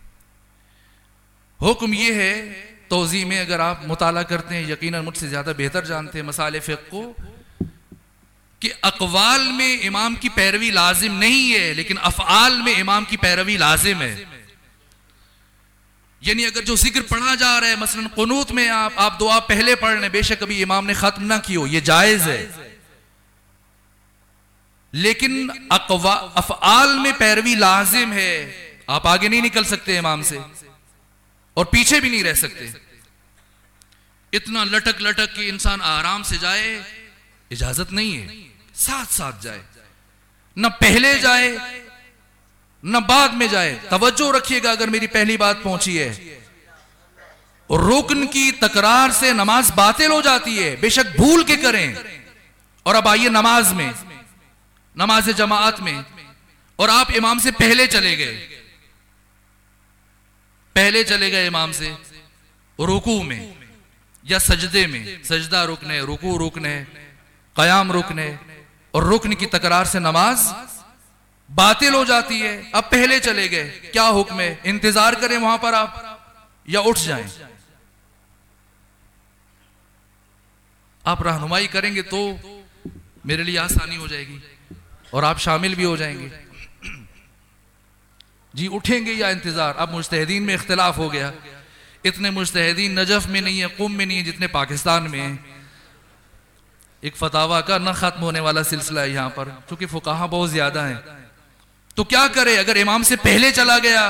हुक्म ये है, तौज़ी में अगर आप मुताला करते हैं, यकीनन मुझसे ज्यादा बेहतर जानते हैं मसाले फ़िक़्ह को, कि अक़वाल में इमाम की पैरवी लाजिम नहीं है, लेकिन अफ़आल में इमाम की पैरवी लाजिम है। यानी अगर जो जिक्र पढ़ा जा रहा है, मसलन क़ुनूत में आप दुआ पहले पढ़ लें, बेशक अभी इमाम ने खत्म ना की हो, यह जायज है, लेकिन अफ़आल में पैरवी लाजिम है। आप आगे नहीं निकल सकते इमाम से और पीछे भी नहीं रह सकते। इतना लटक लटक के इंसान आराम से जाए, इजाजत नहीं है। साथ साथ जाए, न पहले जाए न बाद में जाए। तवज्जो रखिएगा, अगर मेरी पहली बात पहुंची है, रुकन की तकरार से नमाज बातिल हो जाती है, बेशक भूल के करें। और अब आइए नमाज में, नमाज जमाअत में, और आप इमाम से पहले चले गए, पहले चले गए इमाम से रुकू में या सजदे में। सजदा रुकन है, रुकू रुकन है, कयाम रुकन है, और रुकन की तकरार से नमाज बातिल हो जाती है। अब पहले चले गए, क्या हुक्म है? इंतजार करें वहां पर आप या उठ जाएं? आप रहनुमाई करेंगे तो मेरे लिए आसानी हो जाएगी और आप शामिल भी हो जाएंगे। जी उठेंगे या इंतजार? अब मुज्तहिदीन में इख्तिलाफ हो गया। इतने मुज्तहिदीन नजफ में नहीं है, कुम में नहीं है, जितने पाकिस्तान में है। एक फतावा का न खत्म होने वाला सिलसिला है यहाँ पर, क्योंकि फुकाहा बहुत ज्यादा है। तो क्या करे? अगर इमाम से पहले चला गया,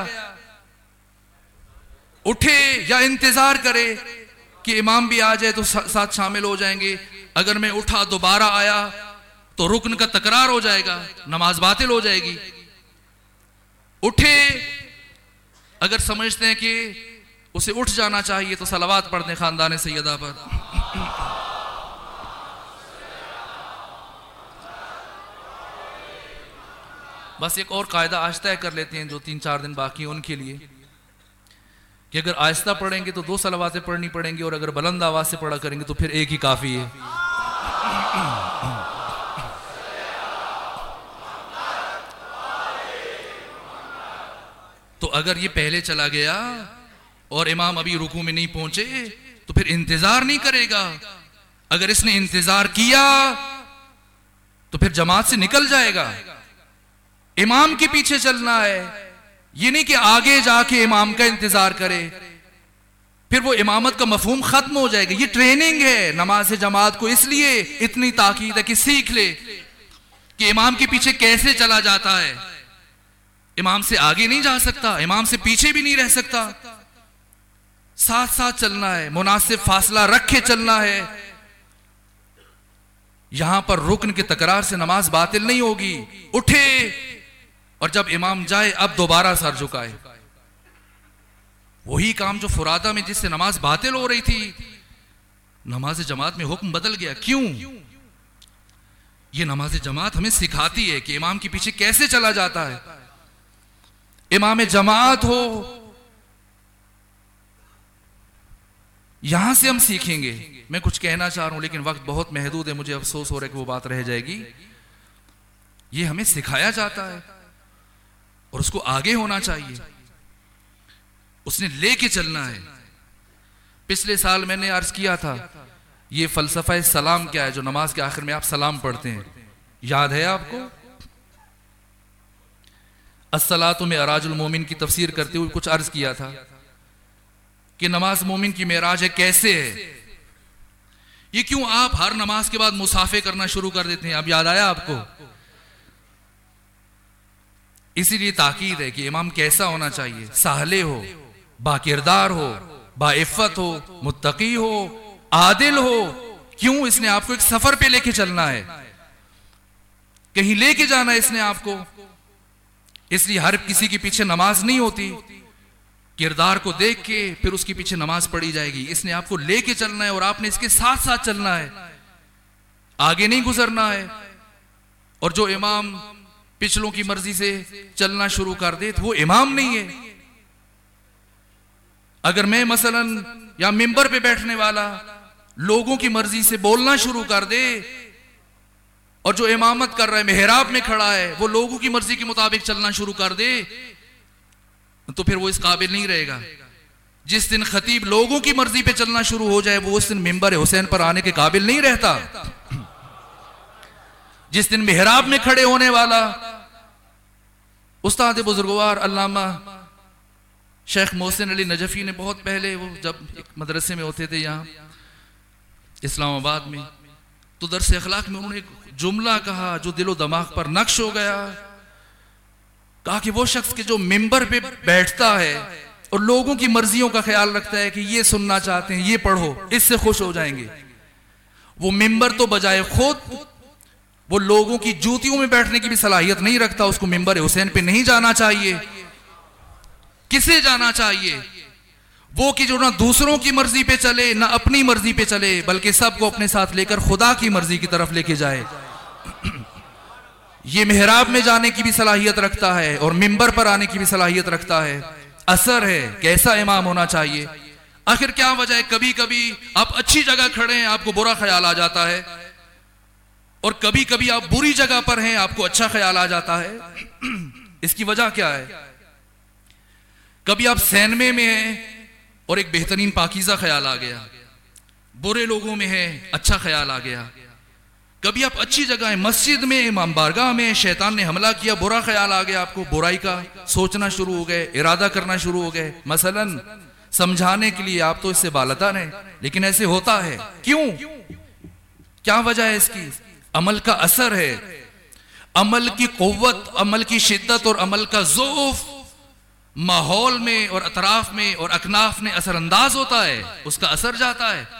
उठे या इंतजार करे कि इमाम भी आ जाए तो साथ शामिल हो जाएंगे। अगर मैं उठा दोबारा आया तो रुकन का तकरार हो जाएगा, नमाज बातिल हो जाएगी। उठे, अगर समझते हैं कि उसे उठ जाना चाहिए तो सलावात पढ़ दें खानदान सैयदा पर। बस एक और कायदा आज तय कर लेते हैं, जो 3-4 दिन बाकी हैं उनके लिए, कि अगर आहिस्ता पढ़ेंगे तो 2 सलावातें पढ़नी पड़ेंगी, और अगर बुलंद आवाज से पढ़ा करेंगे तो फिर एक ही काफी है। तो अगर ये पहले चला गया और इमाम अभी रुकू में नहीं पहुंचे तो फिर इंतजार नहीं करेगा। अगर इसने इंतजार किया तो फिर जमात से निकल जाएगा। इमाम के पीछे चलना है, ये नहीं कि आगे जाके इमाम का इंतजार करे, फिर वो इमामत का मफहूम खत्म हो जाएगा। ये ट्रेनिंग है नमाज जमात को, इसलिए इतनी ताकीद है कि सीख ले कि इमाम के पीछे कैसे चला जाता है। इमाम से आगे नहीं जा सकता, इमाम से पीछे भी नहीं रह सकता, साथ साथ चलना है, मुनासिब फासला रख के चलना है। यहां पर रुकन की तकरार से नमाज बातिल नहीं होगी। उठे और जब इमाम जाए अब दोबारा सर झुकाए। वही काम जो फुरादा में जिससे नमाज बातिल हो रही थी, नमाज जमात में हुक्म बदल गया। क्यों? ये नमाज जमात हमें सिखाती है कि इमाम के पीछे कैसे चला जाता है। इमाम जमात हो, यहां से हम सीखेंगे। मैं कुछ कहना चाह रहा हूं लेकिन वक्त बहुत महदूद है, मुझे अफसोस हो रहा है कि वो बात रह जाएगी। ये हमें सिखाया जाता है और उसको आगे होना चाहिए, उसने लेके चलना है। पिछले साल मैंने अर्ज किया था ये फलसफा सलाम क्या है, जो नमाज के आखिर में आप सलाम पढ़ते हैं, याद है आपको? अस्सलातु मिअराजुल मोमिन की तफसीर करते हुए कुछ अर्ज किया था कि नमाज मोमिन की मेराज है। कैसे है? ये क्यों आप हर नमाज के बाद मुसाफे करना शुरू कर देते हैं? अब याद आया आपको? इसीलिए ताकीद है कि इमाम कैसा होना चाहिए? साहले हो, बाकिरदार हो, बाइफ़्फ़त हो, मुत्तकी हो, आदिल हो। क्यों? इसने आपको एक सफर पे लेके चलना है, कहीं लेके जाना है इसने आपको। इसलिए हर किसी के पीछे नमाज नहीं होती, किरदार को देख के फिर उसके पीछे नमाज पढ़ी जाएगी। इसने आपको लेके चलना है और आपने इसके साथ साथ चलना है, आगे नहीं गुजरना है। और जो इमाम पिछलों की मर्जी से चलना शुरू कर दे तो वो इमाम नहीं है। अगर मैं मसलन या मिंबर पे बैठने वाला लोगों की मर्जी से बोलना शुरू कर दे और जो इमामत कर रहा है, मेहराब में खड़ा है, वो लोगों की मर्जी के मुताबिक चलना शुरू कर दे, तो फिर वो इस काबिल नहीं रहेगा। जिस दिन खतीब लोगों की मर्जी पे चलना शुरू हो जाए, वो उस दिन मिंबर हुसैन पर आने के काबिल नहीं रहता। जिस दिन मेहराब में खड़े होने वाला उस्ताद बुजुर्गवार अल्लामा शेख मोहसिन अली नजफी ने बहुत पहले, वो जब एक मदरसे में होते थे यहाँ इस्लामाबाद में, तो दरस अखलाक में उन्होंने एक जुमला कहा जो दिलो दिमाग पर नक्श हो गया। कहा कि वो शख्स के जो मिंबर पे बैठता है और लोगों की मर्जियों का ख्याल रखता है कि ये सुनना चाहते हैं, ये पढ़ो, इससे खुश हो जाएंगे, वो मिंबर तो बजाय खुद वो लोगों की जूतियों में बैठने की भी सलाहियत नहीं रखता। उसको मिंबर हुसैन पे नहीं जाना चाहिए। किसे जाना चाहिए? वो कि जो ना दूसरों की मर्जी पे चले, ना अपनी मर्जी पे चले, बल्कि सबको अपने साथ लेकर खुदा की मर्जी की तरफ लेके जाए। ये मेहराब में जाने की भी सलाहियत रखता है और मिंबर पर आने की भी सलाहियत रखता है। असर है कैसा इमाम होना चाहिए। आखिर क्या वजह है? कभी कभी आप अच्छी जगह खड़े हैं, आपको बुरा ख्याल आ जाता है, और कभी कभी आप बुरी जगह पर हैं, आपको अच्छा ख्याल आ जाता है। इसकी वजह क्या है? कभी आप सैनमे में हैं और एक बेहतरीन पाकीज़ा ख्याल आ गया, बुरे लोगों में है, अच्छा ख्याल आ गया। कभी आप अच्छी जगह है, मस्जिद में, इमाम बारगाह में, शैतान ने हमला किया, बुरा ख्याल आ गया, आपको बुराई का सोचना शुरू हो गए, इरादा करना शुरू हो गए। मसलन समझाने के लिए आप तो इससे बालतान है, लेकिन ऐसे होता है। क्यों? क्या वजह है इसकी? अमल का असर है। अमल की कुव्वत, अमल की शिद्दत और अमल का ज़ौफ़ माहौल में और अतराफ में और अकनाफ में असरअंदाज होता है, उसका असर जाता है।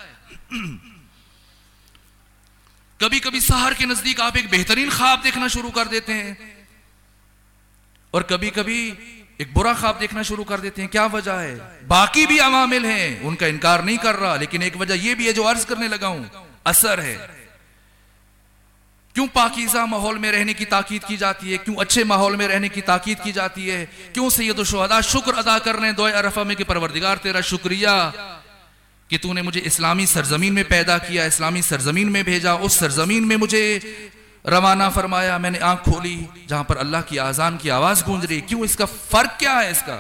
कभी कभी सहर के नजदीक आप एक बेहतरीन ख्वाब देखना शुरू कर देते हैं और कभी कभी एक बुरा ख्वाब देखना शुरू कर देते हैं। क्या वजह है? बाकी भी अवामिल हैं, उनका इनकार नहीं कर रहा, लेकिन एक वजह यह भी है जो अर्ज करने लगा हूं, असर है। क्यों पाकीज़ा माहौल में रहने की ताकीद की जाती है? क्यों अच्छे माहौल में रहने की ताकीद की जाती है? क्यों सैयद शुहदा शुक्र अदा कर रहे हैं दुआ अरफा में कि परवरदिगार तेरा शुक्रिया कि तूने मुझे इस्लामी सरजमीन में पैदा किया, इस्लामी सरजमीन में भेजा, उस सरजमीन में मुझे रवाना फरमाया, मैंने आंख खोली जहां पर अल्लाह की आजान की आवाज गूंज रही। क्यों? इसका फर्क क्या है इसका?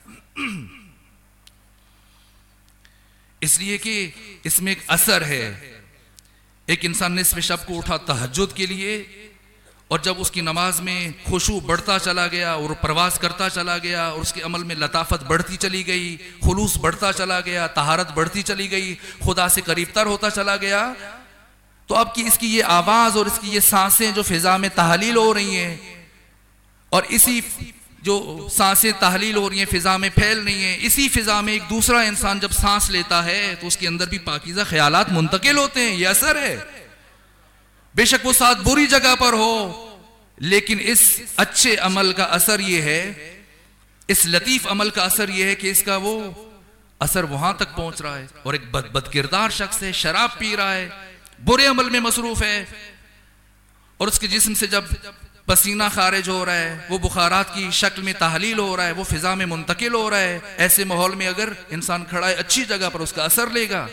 इसलिए कि इसमें एक असर है। एक इंसान निस्फ़ शब को उठा तहज्जुद के लिए, और जब उसकी नमाज में खुशू बढ़ता चला गया और प्रवास करता चला गया और उसके अमल में लताफत बढ़ती चली गई, खुलूस बढ़ता चला गया, तहारत बढ़ती चली गई, खुदा से करीबतर होता चला गया, तो अब की इसकी ये आवाज़ और इसकी ये सांसें जो फिजा में तहलील हो रही हैं, और इसी जो सांसें तहलील हो रही हैं फिजा में फैल रही हैं, इसी फिजा में एक दूसरा इंसान जब सांस लेता है तो उसके अंदर भी पाकीज़ा ख्यालात मुंतकिल होते हैं। ये असर है। बेशक वो साथ बुरी जगह पर हो, लेकिन इस अच्छे अमल का असर ये है, इस लतीफ अमल का असर ये है कि इसका वो असर वहां तक पहुंच रहा है। और एक बदकिरदार शख्स है, शराब पी रहा है, बुरे अमल में मसरूफ है, और उसके जिस्म से जब पसीना खारिज हो रहा है, वो बुखारात की शक्ल में तहलील हो रहा है, वो फिजा में मुंतकिल हो रहा है, ऐसे माहौल में अगर इंसान खड़ा है अच्छी जगह पर, उसका असर लेगा।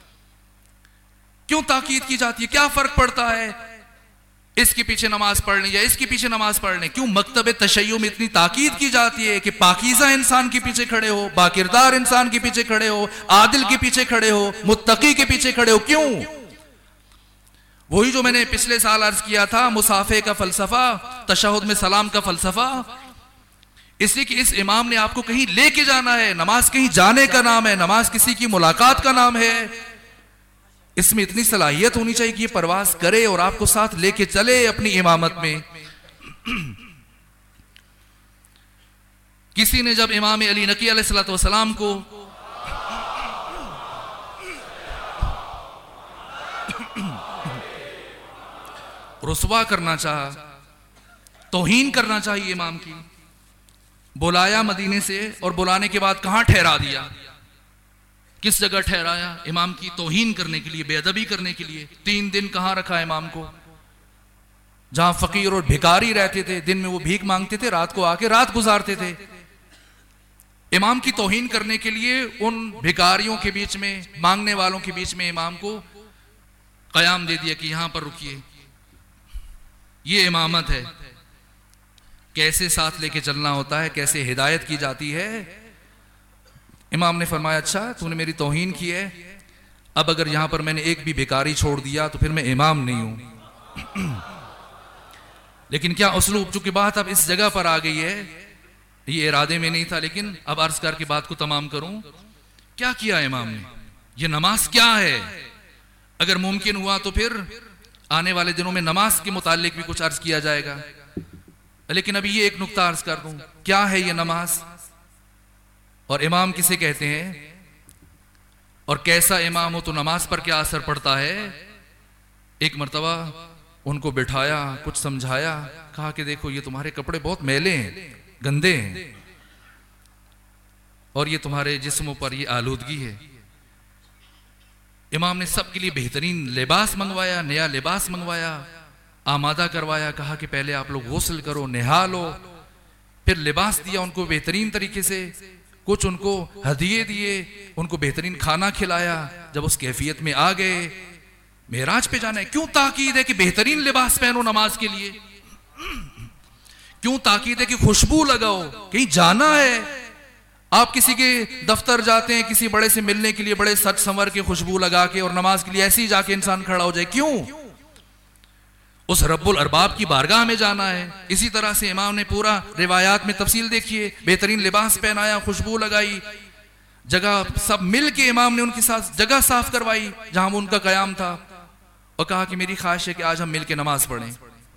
क्यों ताकीद की जाती है? क्या फर्क पड़ता है इसके पीछे नमाज पढ़ने या इसके पीछे नमाज पढ़ने? क्यों मकतब तशय्युम में इतनी ताकीद की जाती है कि पाकीज़ा इंसान के पीछे खड़े हो, बाकिरदार इंसान के पीछे खड़े हो, आदिल के पीछे खड़े हो, मुत्तकी के पीछे खड़े हो? क्यों? वही जो मैंने पिछले साल अर्ज किया था, मुसाफे का फलसफा, तशहुद में सलाम का फलसफा। इसलिए कि इस इमाम ने आपको कहीं लेके जाना है। नमाज कहीं जाने का नाम है, नमाज किसी की मुलाकात का नाम है। इसमें इतनी सलाहियत होनी चाहिए कि ये परवाज करे और आपको साथ लेके चले अपनी इमामत में। किसी ने जब इमाम अली नकी अलैहिस्सलाम को रुसवा करना चाहा, तौहीन करना चाहिए इमाम की, बुलाया मदीने से और बुलाने के बाद कहां ठहरा दिया, किस जगह ठहराया? इमाम की तौहीन करने के लिए, बेअदबी करने के लिए। 3 दिन कहां रखा इमाम को? जहां फकीर और भिखारी रहते थे, दिन में वो भीख मांगते थे, रात को आके रात गुजारते थे। इमाम की तौहीन करने के लिए उन भिखारियों के बीच में, मांगने वालों के बीच में इमाम को कयाम दे दिया कि यहां पर रुकिए। ये इमामत है, कैसे साथ लेके चलना होता है, कैसे हिदायत की जाती है। इमाम ने फरमाया, अच्छा तूने मेरी तौहीन की है, अब अगर यहां पर मैंने एक भी भिखारी छोड़ दिया तो फिर मैं इमाम नहीं हूं। लेकिन क्या उसलूब, चूंकि बात अब इस जगह पर आ गई है, ये इरादे में नहीं था, लेकिन अब अर्ज करके बात को तमाम करूं। क्या किया इमाम ने? ये नमाज क्या है? अगर मुमकिन हुआ तो फिर आने वाले दिनों में नमाज के मुतालिक भी कुछ अर्ज किया जाएगा, लेकिन अभी ये एक नुक्ता अर्ज कर दूं, क्या है ये नमाज और इमाम किसे कहते हैं, और कैसा इमाम हो तो नमाज पर क्या असर पड़ता है। एक मर्तबा उनको बिठाया, कुछ समझाया, कहा कि देखो ये तुम्हारे कपड़े बहुत मैले हैं, गंदे हैं, और ये तुम्हारे जिस्मों पर ये आलूदगी है। इमाम ने सबके लिए बेहतरीन लिबास मंगवाया, नया लिबास मंगवाया, आमादा करवाया, कहा कि पहले आप लोग गुस्ल करो, नहा लो, फिर लिबास दिया उनको बेहतरीन तरीके से, कुछ उनको हदिये दिए, उनको बेहतरीन खाना खिलाया। जब उस कैफियत में आ गए, मेराज पे जाना है, क्यों ताकीद है कि बेहतरीन लिबास पहनो नमाज के लिए? क्यों ताकीद है कि खुशबू लगाओ? कहीं जाना है, आप किसी के दफ्तर जाते हैं किसी बड़े से मिलने के लिए, बड़े सच संवर के खुशबू लगा के, और नमाज के लिए ऐसे ही जाके इंसान खड़ा हो जाए, क्यों? उस रब्बुल अरबाब की बारगाह में जाना है। इसी तरह से इमाम ने पूरा रिवायात में तफसील देखिए, बेहतरीन लिबास पहनाया, खुशबू लगाई, जगह सब मिल के इमाम ने उनके साथ जगह साफ करवाई जहां उनका कयाम था, और कहा कि मेरी ख्वाहिश है कि आज हम मिल के नमाज पढ़ें।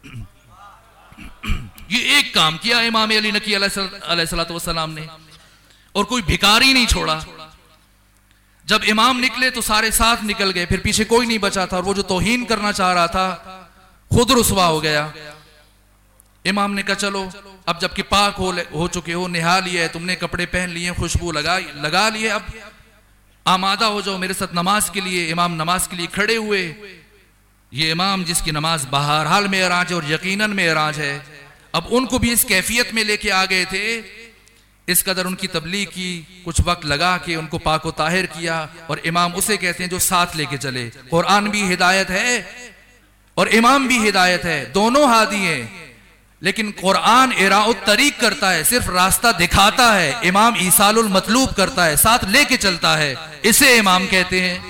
ये एक काम किया इमाम अली नकी अलैहिस्सलाम ने, और कोई भिखारी नहीं छोड़ा। जब इमाम निकले तो सारे साथ निकल गए, फिर पीछे कोई नहीं बचा था, और वो जो तौहीन करना चाह रहा था खुद रुसवा हो गया। इमाम ने कहा चलो अब जबकि पाक हो चुके हो, नहा लिया है तुमने, कपड़े पहन लिए, खुशबू लगा लिए, अब आमादा हो जाओ मेरे साथ नमाज के लिए। इमाम नमाज के लिए खड़े हुए। ये इमाम जिसकी नमाज बहरहाल मेराज है और यकीनन मेराज है, अब उनको भी इस कैफियत में लेके आ गए थे। इस कदर उनकी तबलीग की, कुछ वक्त लगा के उनको पाक व ताहिर किया, और इमाम उसे कहते हैं जो साथ लेके चले। कुरान भी हिदायत है और इमाम भी हिदायत है, दोनों हादी हैं, लेकिन कुरान इराउत तरीक करता है, सिर्फ रास्ता दिखाता है, इमाम ईसालुल मतलूब करता है, साथ लेके चलता है, इसे इमाम कहते हैं।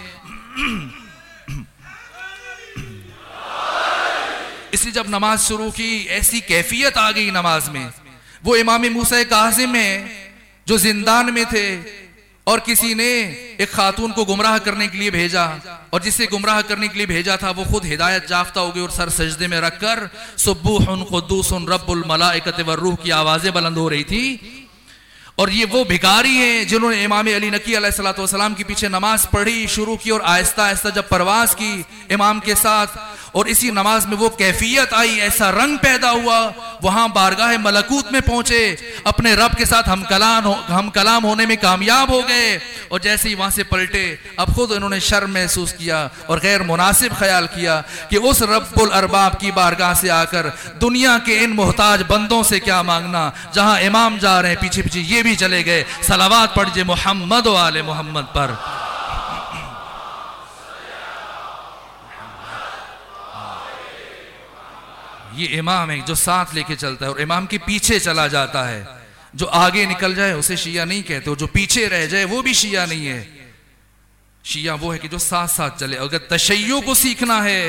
इसलिए जब नमाज शुरू की, ऐसी कैफियत आ गई नमाज में। वो इमाम मूसा काज़िम है जो जिंदान में थे, और किसी ने एक खातून को गुमराह करने के लिए भेजा, और जिसे गुमराह करने के लिए भेजा था वो खुद हिदायत याफ्ता हो गई, और सर सजदे में रखकर सुब्बूहुन कुद्दूसुन रब्बुल मलाइकति वर्रूह की आवाजें बुलंद हो रही थी। और ये वो भिखारी हैं जिन्होंने इमाम अली नकी अलैहिस्सलाम के पीछे नमाज पढ़ी, शुरू की, और आहिस्ता आहिस्ता जब परवाज की इमाम के साथ, और इसी नमाज में वो कैफियत आई, ऐसा रंग पैदा हुआ, वहां बारगाह मलकूत में पहुंचे, अपने रब के साथ हम कलाम होने में कामयाब हो गए। और जैसे ही वहां से पलटे, अब खुद उन्होंने शर्म महसूस किया और गैर मुनासिब ख्याल किया कि उस रब्बुल अरबाब की बारगाह से आकर दुनिया के इन मोहताज बंदों से क्या मांगना। जहां इमाम जा रहे हैं पीछे पीछे ये भी चले गए। सलावात पढ़िए मोहम्मद व आले मोहम्मद पर। ये इमाम है जो साथ लेके चलता है और इमाम के पीछे चला जाता है। जो आगे निकल जाए उसे शिया नहीं कहते, और जो पीछे रह जाए वो भी शिया नहीं है। शिया वो है कि जो साथ साथ चले। अगर तशय्यो को सीखना है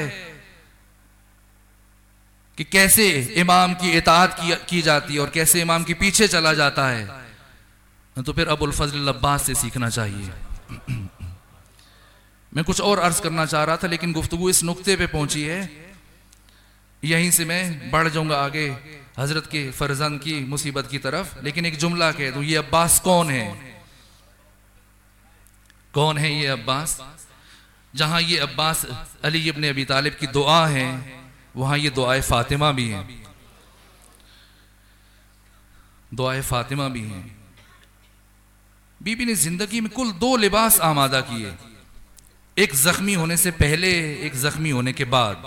कि कैसे इमाम की इताअत की जाती है और कैसे इमाम के पीछे चला जाता है, तो फिर अबुल फजल अब्बास से सीखना चाहिए। मैं कुछ और अर्ज करना चाह रहा था, लेकिन गुफ्तगू इस नुक्ते पे पहुंची है, यहीं से मैं बढ़ जाऊंगा आगे हजरत के फर्जंद की मुसीबत की तरफ। लेकिन एक जुमला कह दूं, ये अब्बास कौन है? कौन है ये अब्बास? जहां ये अब्बास अली इब्न अबी तालिब की दुआ है, वहां ये दुआए फातिमा भी है, दुआए फातिमा भी है। बीबी ने जिंदगी में कुल 2 लिबास आमादा किए, एक जख्मी होने से पहले, एक जख्मी होने के बाद।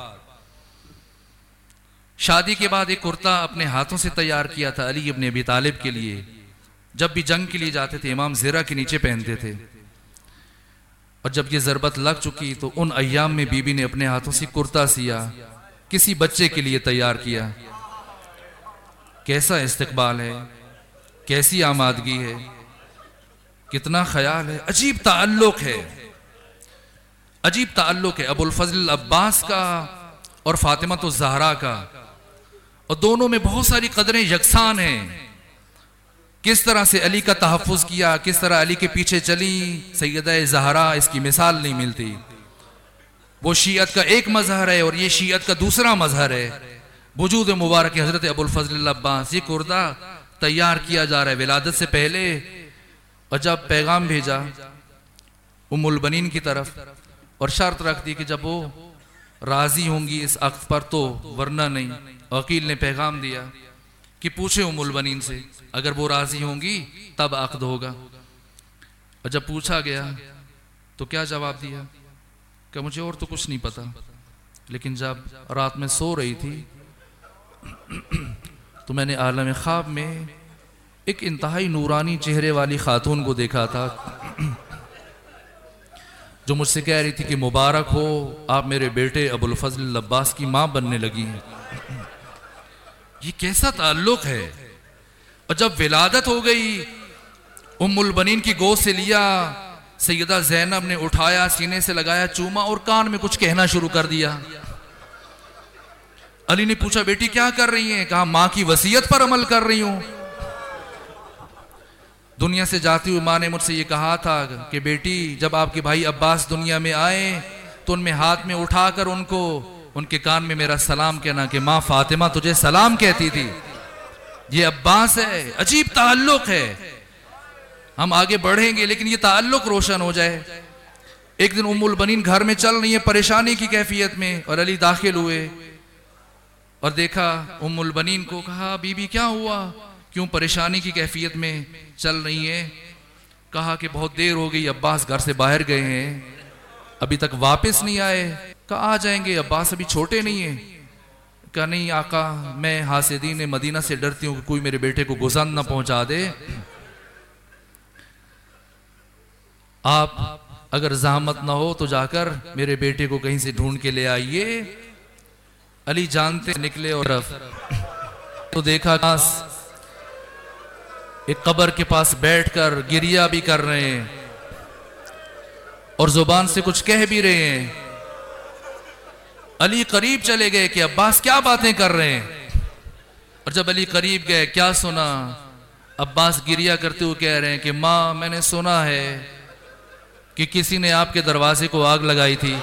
शादी के बाद एक कुर्ता अपने हाथों से तैयार किया था अली इब्न अबी तालिब के लिए, जब भी जंग के लिए जाते थे इमाम ज़ेरा के नीचे पहनते थे। और जब ये ज़रबत लग चुकी तो उन अय्याम में बीबी ने अपने हाथों से कुर्ता सिया, किसी बच्चे के लिए तैयार किया। कैसा इस्तकबाल है, कैसी आमादगी है, कितना ख्याल है, अजीब ताल्लुक है, अजीब ताल्लुक है अबुल फजल अब्बास का और फातिमा तो ज़हरा का। और दोनों में बहुत सारी कदरें यकसान हैं। किस तरह से अली का तहफ़्फ़ुज़ किया, किस तरह अली के पीछे चली सैयदा ज़हरा, इसकी मिसाल नहीं मिलती। वो शीयत का एक मजहर है और ये शीयत का दूसरा मजहर है। वजूद मुबारक हज़रत अबुल फजल अब्बास, ये कुर्ता तैयार किया जा रहा है विलादत से पहले। और जब पैगाम भेजा उम्मुल बनीन की तरफ और शर्त रख दी कि जब वो राजी होंगी इस अक़्द पर तो, वरना नहीं। वकील ने पैगाम दिया कि पूछे उम्मुल बनीन से, अगर वो राजी होंगी तब अक़्द होगा। और जब पूछा गया तो क्या जवाब दिया कि मुझे और तो कुछ नहीं पता, लेकिन जब रात में सो रही थी तो मैंने आलम ख्वाब में एक इंतहाई नूरानी चेहरे वाली खातून को देखा था, जो मुझसे कह रही थी कि मुबारक हो, आप मेरे बेटे अबुल फजल अब्बास की माँ बनने लगी हैं। ये कैसा ताल्लुक है। और जब विलादत हो गई, उम्मुल बनीन की गोद से लिया, सैयदा ज़ैनब ने उठाया, सीने से लगाया, चूमा और कान में कुछ कहना शुरू कर दिया। अली ने पूछा, बेटी क्या कर रही हैं? कहा, माँ की वसीयत पर अमल कर रही हूं। दुनिया से जाती हुई माँ ने मुझसे ये कहा था कि बेटी, जब आपके भाई अब्बास दुनिया में आए तो उनमें हाथ में उठाकर उनको उनके कान में मेरा सलाम कहना कि माँ फातिमा तुझे सलाम कहती थी। ये अब्बास है, अजीब ताल्लुक है। हम आगे बढ़ेंगे लेकिन ये ताल्लुक रोशन हो जाए। एक दिन उम्मुल बनीन घर में चल रही है परेशानी की कैफियत में, और अली दाखिल हुए और देखा उम्मुल बनीन को। कहा, बीबी क्या हुआ, क्यों परेशानी की कैफियत में चल रही है? कहा कि बहुत देर हो गई, अब्बास घर से बाहर गए हैं, अभी तक वापस नहीं आए। कहा, आ जाएंगे, अब्बास अभी छोटे नहीं है। कहा, नहीं आका, मैं हासिदीन मदीना से डरती हूँ कि कोई मेरे बेटे को गुज़र ना पहुंचा दे। आप अगर जहमत ना हो तो जाकर मेरे बेटे को कहीं से ढूंढ के ले आइए। अली जानते निकले और तो देखा एक कब्र के पास बैठकर गिरिया भी कर रहे हैं और जुबान से कुछ कह भी रहे हैं। अली करीब चले गए कि अब्बास क्या बातें कर रहे हैं। और जब अली करीब गए, क्या सुना? अब्बास गिरिया करते हुए कह रहे हैं कि माँ, मैंने सुना है कि किसी ने आपके दरवाजे को आग लगाई थी।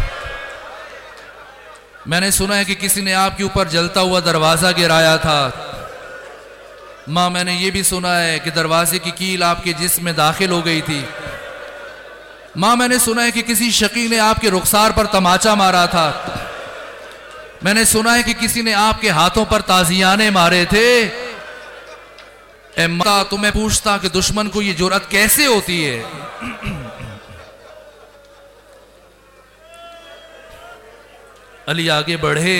मैंने सुना है कि किसी ने आपके ऊपर जलता हुआ दरवाजा गिराया था। माँ, मैंने ये भी सुना है कि दरवाजे की कील आपके जिस्म में दाखिल हो गई थी। माँ, मैंने सुना है कि किसी शकी ने आपके रुखसार पर तमाचा मारा था। मैंने सुना है कि किसी ने आपके हाथों पर ताजियाने मारे थे। ए माँ, तुम्हें पूछता कि दुश्मन को ये जुर्रत कैसे होती है। अली आगे बढ़े,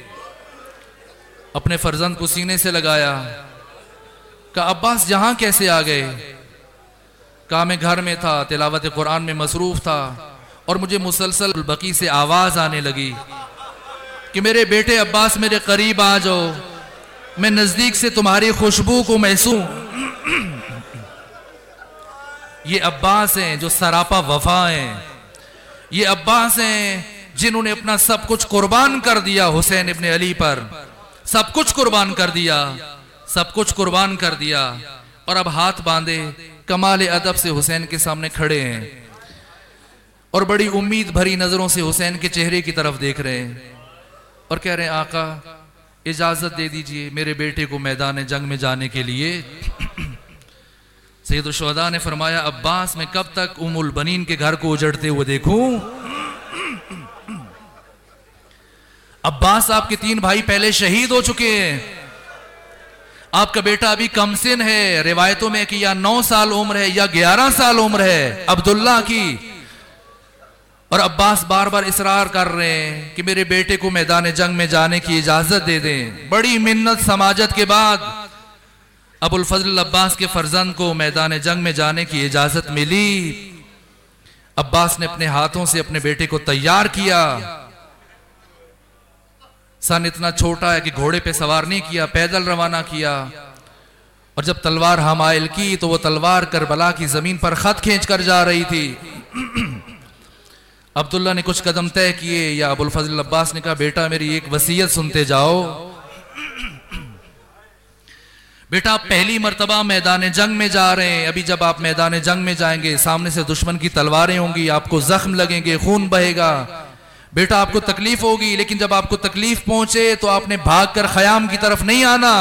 अपने फर्जंद को सीने से लगाया। कहा, अब्बास जहां कैसे आ गए? कहा, मैं घर में था, तिलावत कुरान में मसरूफ था और मुझे मुसलसल बकी से आवाज आने लगी कि मेरे बेटे अब्बास मेरे करीब आ जाओ, मैं नजदीक से तुम्हारी खुशबू को महसूस। ये अब्बास हैं जो सरापा वफा हैं। ये अब्बास हैं जिन्होंने अपना सब कुछ कुर्बान कर दिया हुसैन इब्ने अली पर। सब कुछ कुर्बान कर दिया, सब कुछ कुर्बान कर दिया, और अब हाथ बांधे कमाल अदब से हुसैन के सामने खड़े हैं। और बड़ी उम्मीद भरी नजरों से हुसैन के चेहरे की तरफ देख रहे हैं और कह रहे हैं आका इजाजत दे दीजिए मेरे बेटे को मैदान जंग में जाने के लिए। सैयद शुहदा ने फरमाया अब्बास मैं कब तक उम्मुल बनीन के घर को उजड़ते हुए देखूं? अब्बास आपके 3 भाई पहले शहीद हो चुके हैं, आपका बेटा अभी कमसिन है, रिवायतों में कि या 9 साल उम्र है या 11 साल उम्र है अब्दुल्ला की। और अब्बास बार बार इसरार कर रहे हैं कि मेरे बेटे को मैदान जंग में जाने की इजाजत दे दें। बड़ी मिन्नत समाजत के बाद अबुल फजल अब्बास के फर्जंद को मैदान जंग में जाने की इजाजत मिली। अब्बास ने अपने हाथों से अपने बेटे को तैयार किया। सन इतना छोटा है कि घोड़े पे सवार नहीं किया, पैदल रवाना किया। और जब तलवार हमाइल की तो वो तलवार करबला की जमीन पर खत खींच कर जा रही थी। अब्दुल्ला ने कुछ कदम तय किए या अबुल फजल अब्बास ने कहा बेटा मेरी एक वसीयत सुनते जाओ। बेटा आप पहली मर्तबा मैदान जंग में जा रहे हैं, अभी जब आप मैदान जंग में जाएंगे सामने से दुश्मन की तलवारें होंगी, आपको जख्म लगेंगे, खून बहेगा, बेटा आपको तकलीफ होगी। लेकिन जब आपको तकलीफ पहुंचे तो आपने भागकर खयाम की तरफ नहीं आना।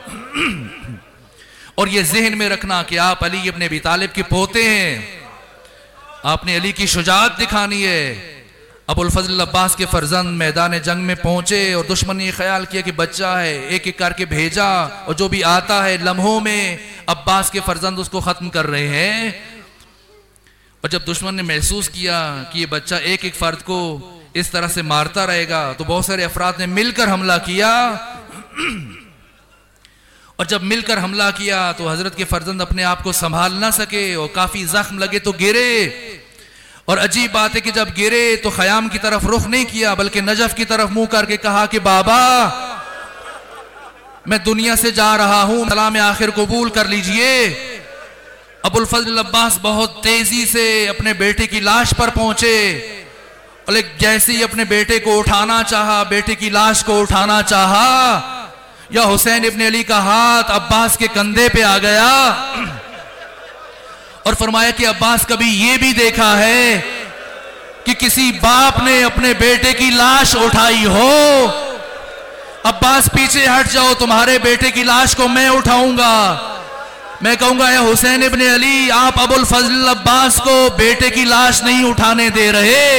और ये जहन में रखना कि आप अली इब्न अबी तालिब के पोते हैं, आपने अली की शुजाअत दिखानी है। अबुल फजल अब्बास के फर्जंद मैदान जंग में पहुंचे और दुश्मन ने ख्याल किया कि बच्चा है, एक एक करके भेजा और जो भी आता है लम्हों में अब्बास के फर्जंद उसको खत्म कर रहे हैं। और जब दुश्मन ने महसूस किया कि ये बच्चा एक एक फर्द को इस तरह से मारता रहेगा तो बहुत सारे अफराद ने मिलकर हमला किया। और जब मिलकर हमला किया तो हजरत के फर्जंद अपने आप को संभाल ना सके और काफी जख्म लगे तो गिरे। और अजीब बात है कि जब गिरे तो खयाम की तरफ रुख नहीं किया बल्कि नजफ की तरफ मुंह करके कहा कि बाबा मैं दुनिया से जा रहा हूं, सलाम आखिर कबूल कर लीजिए। अबुल फजल अब्बास बहुत तेजी से अपने बेटे की लाश पर पहुंचे और जैसे ही अपने बेटे को उठाना चाहा, बेटे की लाश को उठाना चाहा, या हुसैन इब्न अली का हाथ अब्बास के कंधे पे आ गया और फरमाया कि अब्बास कभी ये भी देखा है कि किसी बाप ने अपने बेटे की लाश उठाई हो? अब्बास पीछे हट जाओ, तुम्हारे बेटे की लाश को मैं उठाऊंगा। मैं कहूंगा या हुसैन इब्न अली आप अबुल फजल अब्बास को बेटे की लाश नहीं उठाने दे रहे,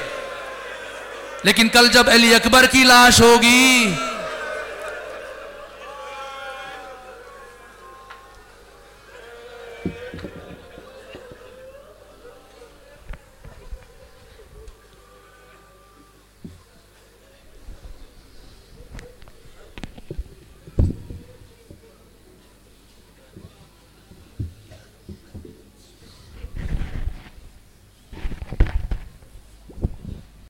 लेकिन कल जब अली अकबर की लाश होगी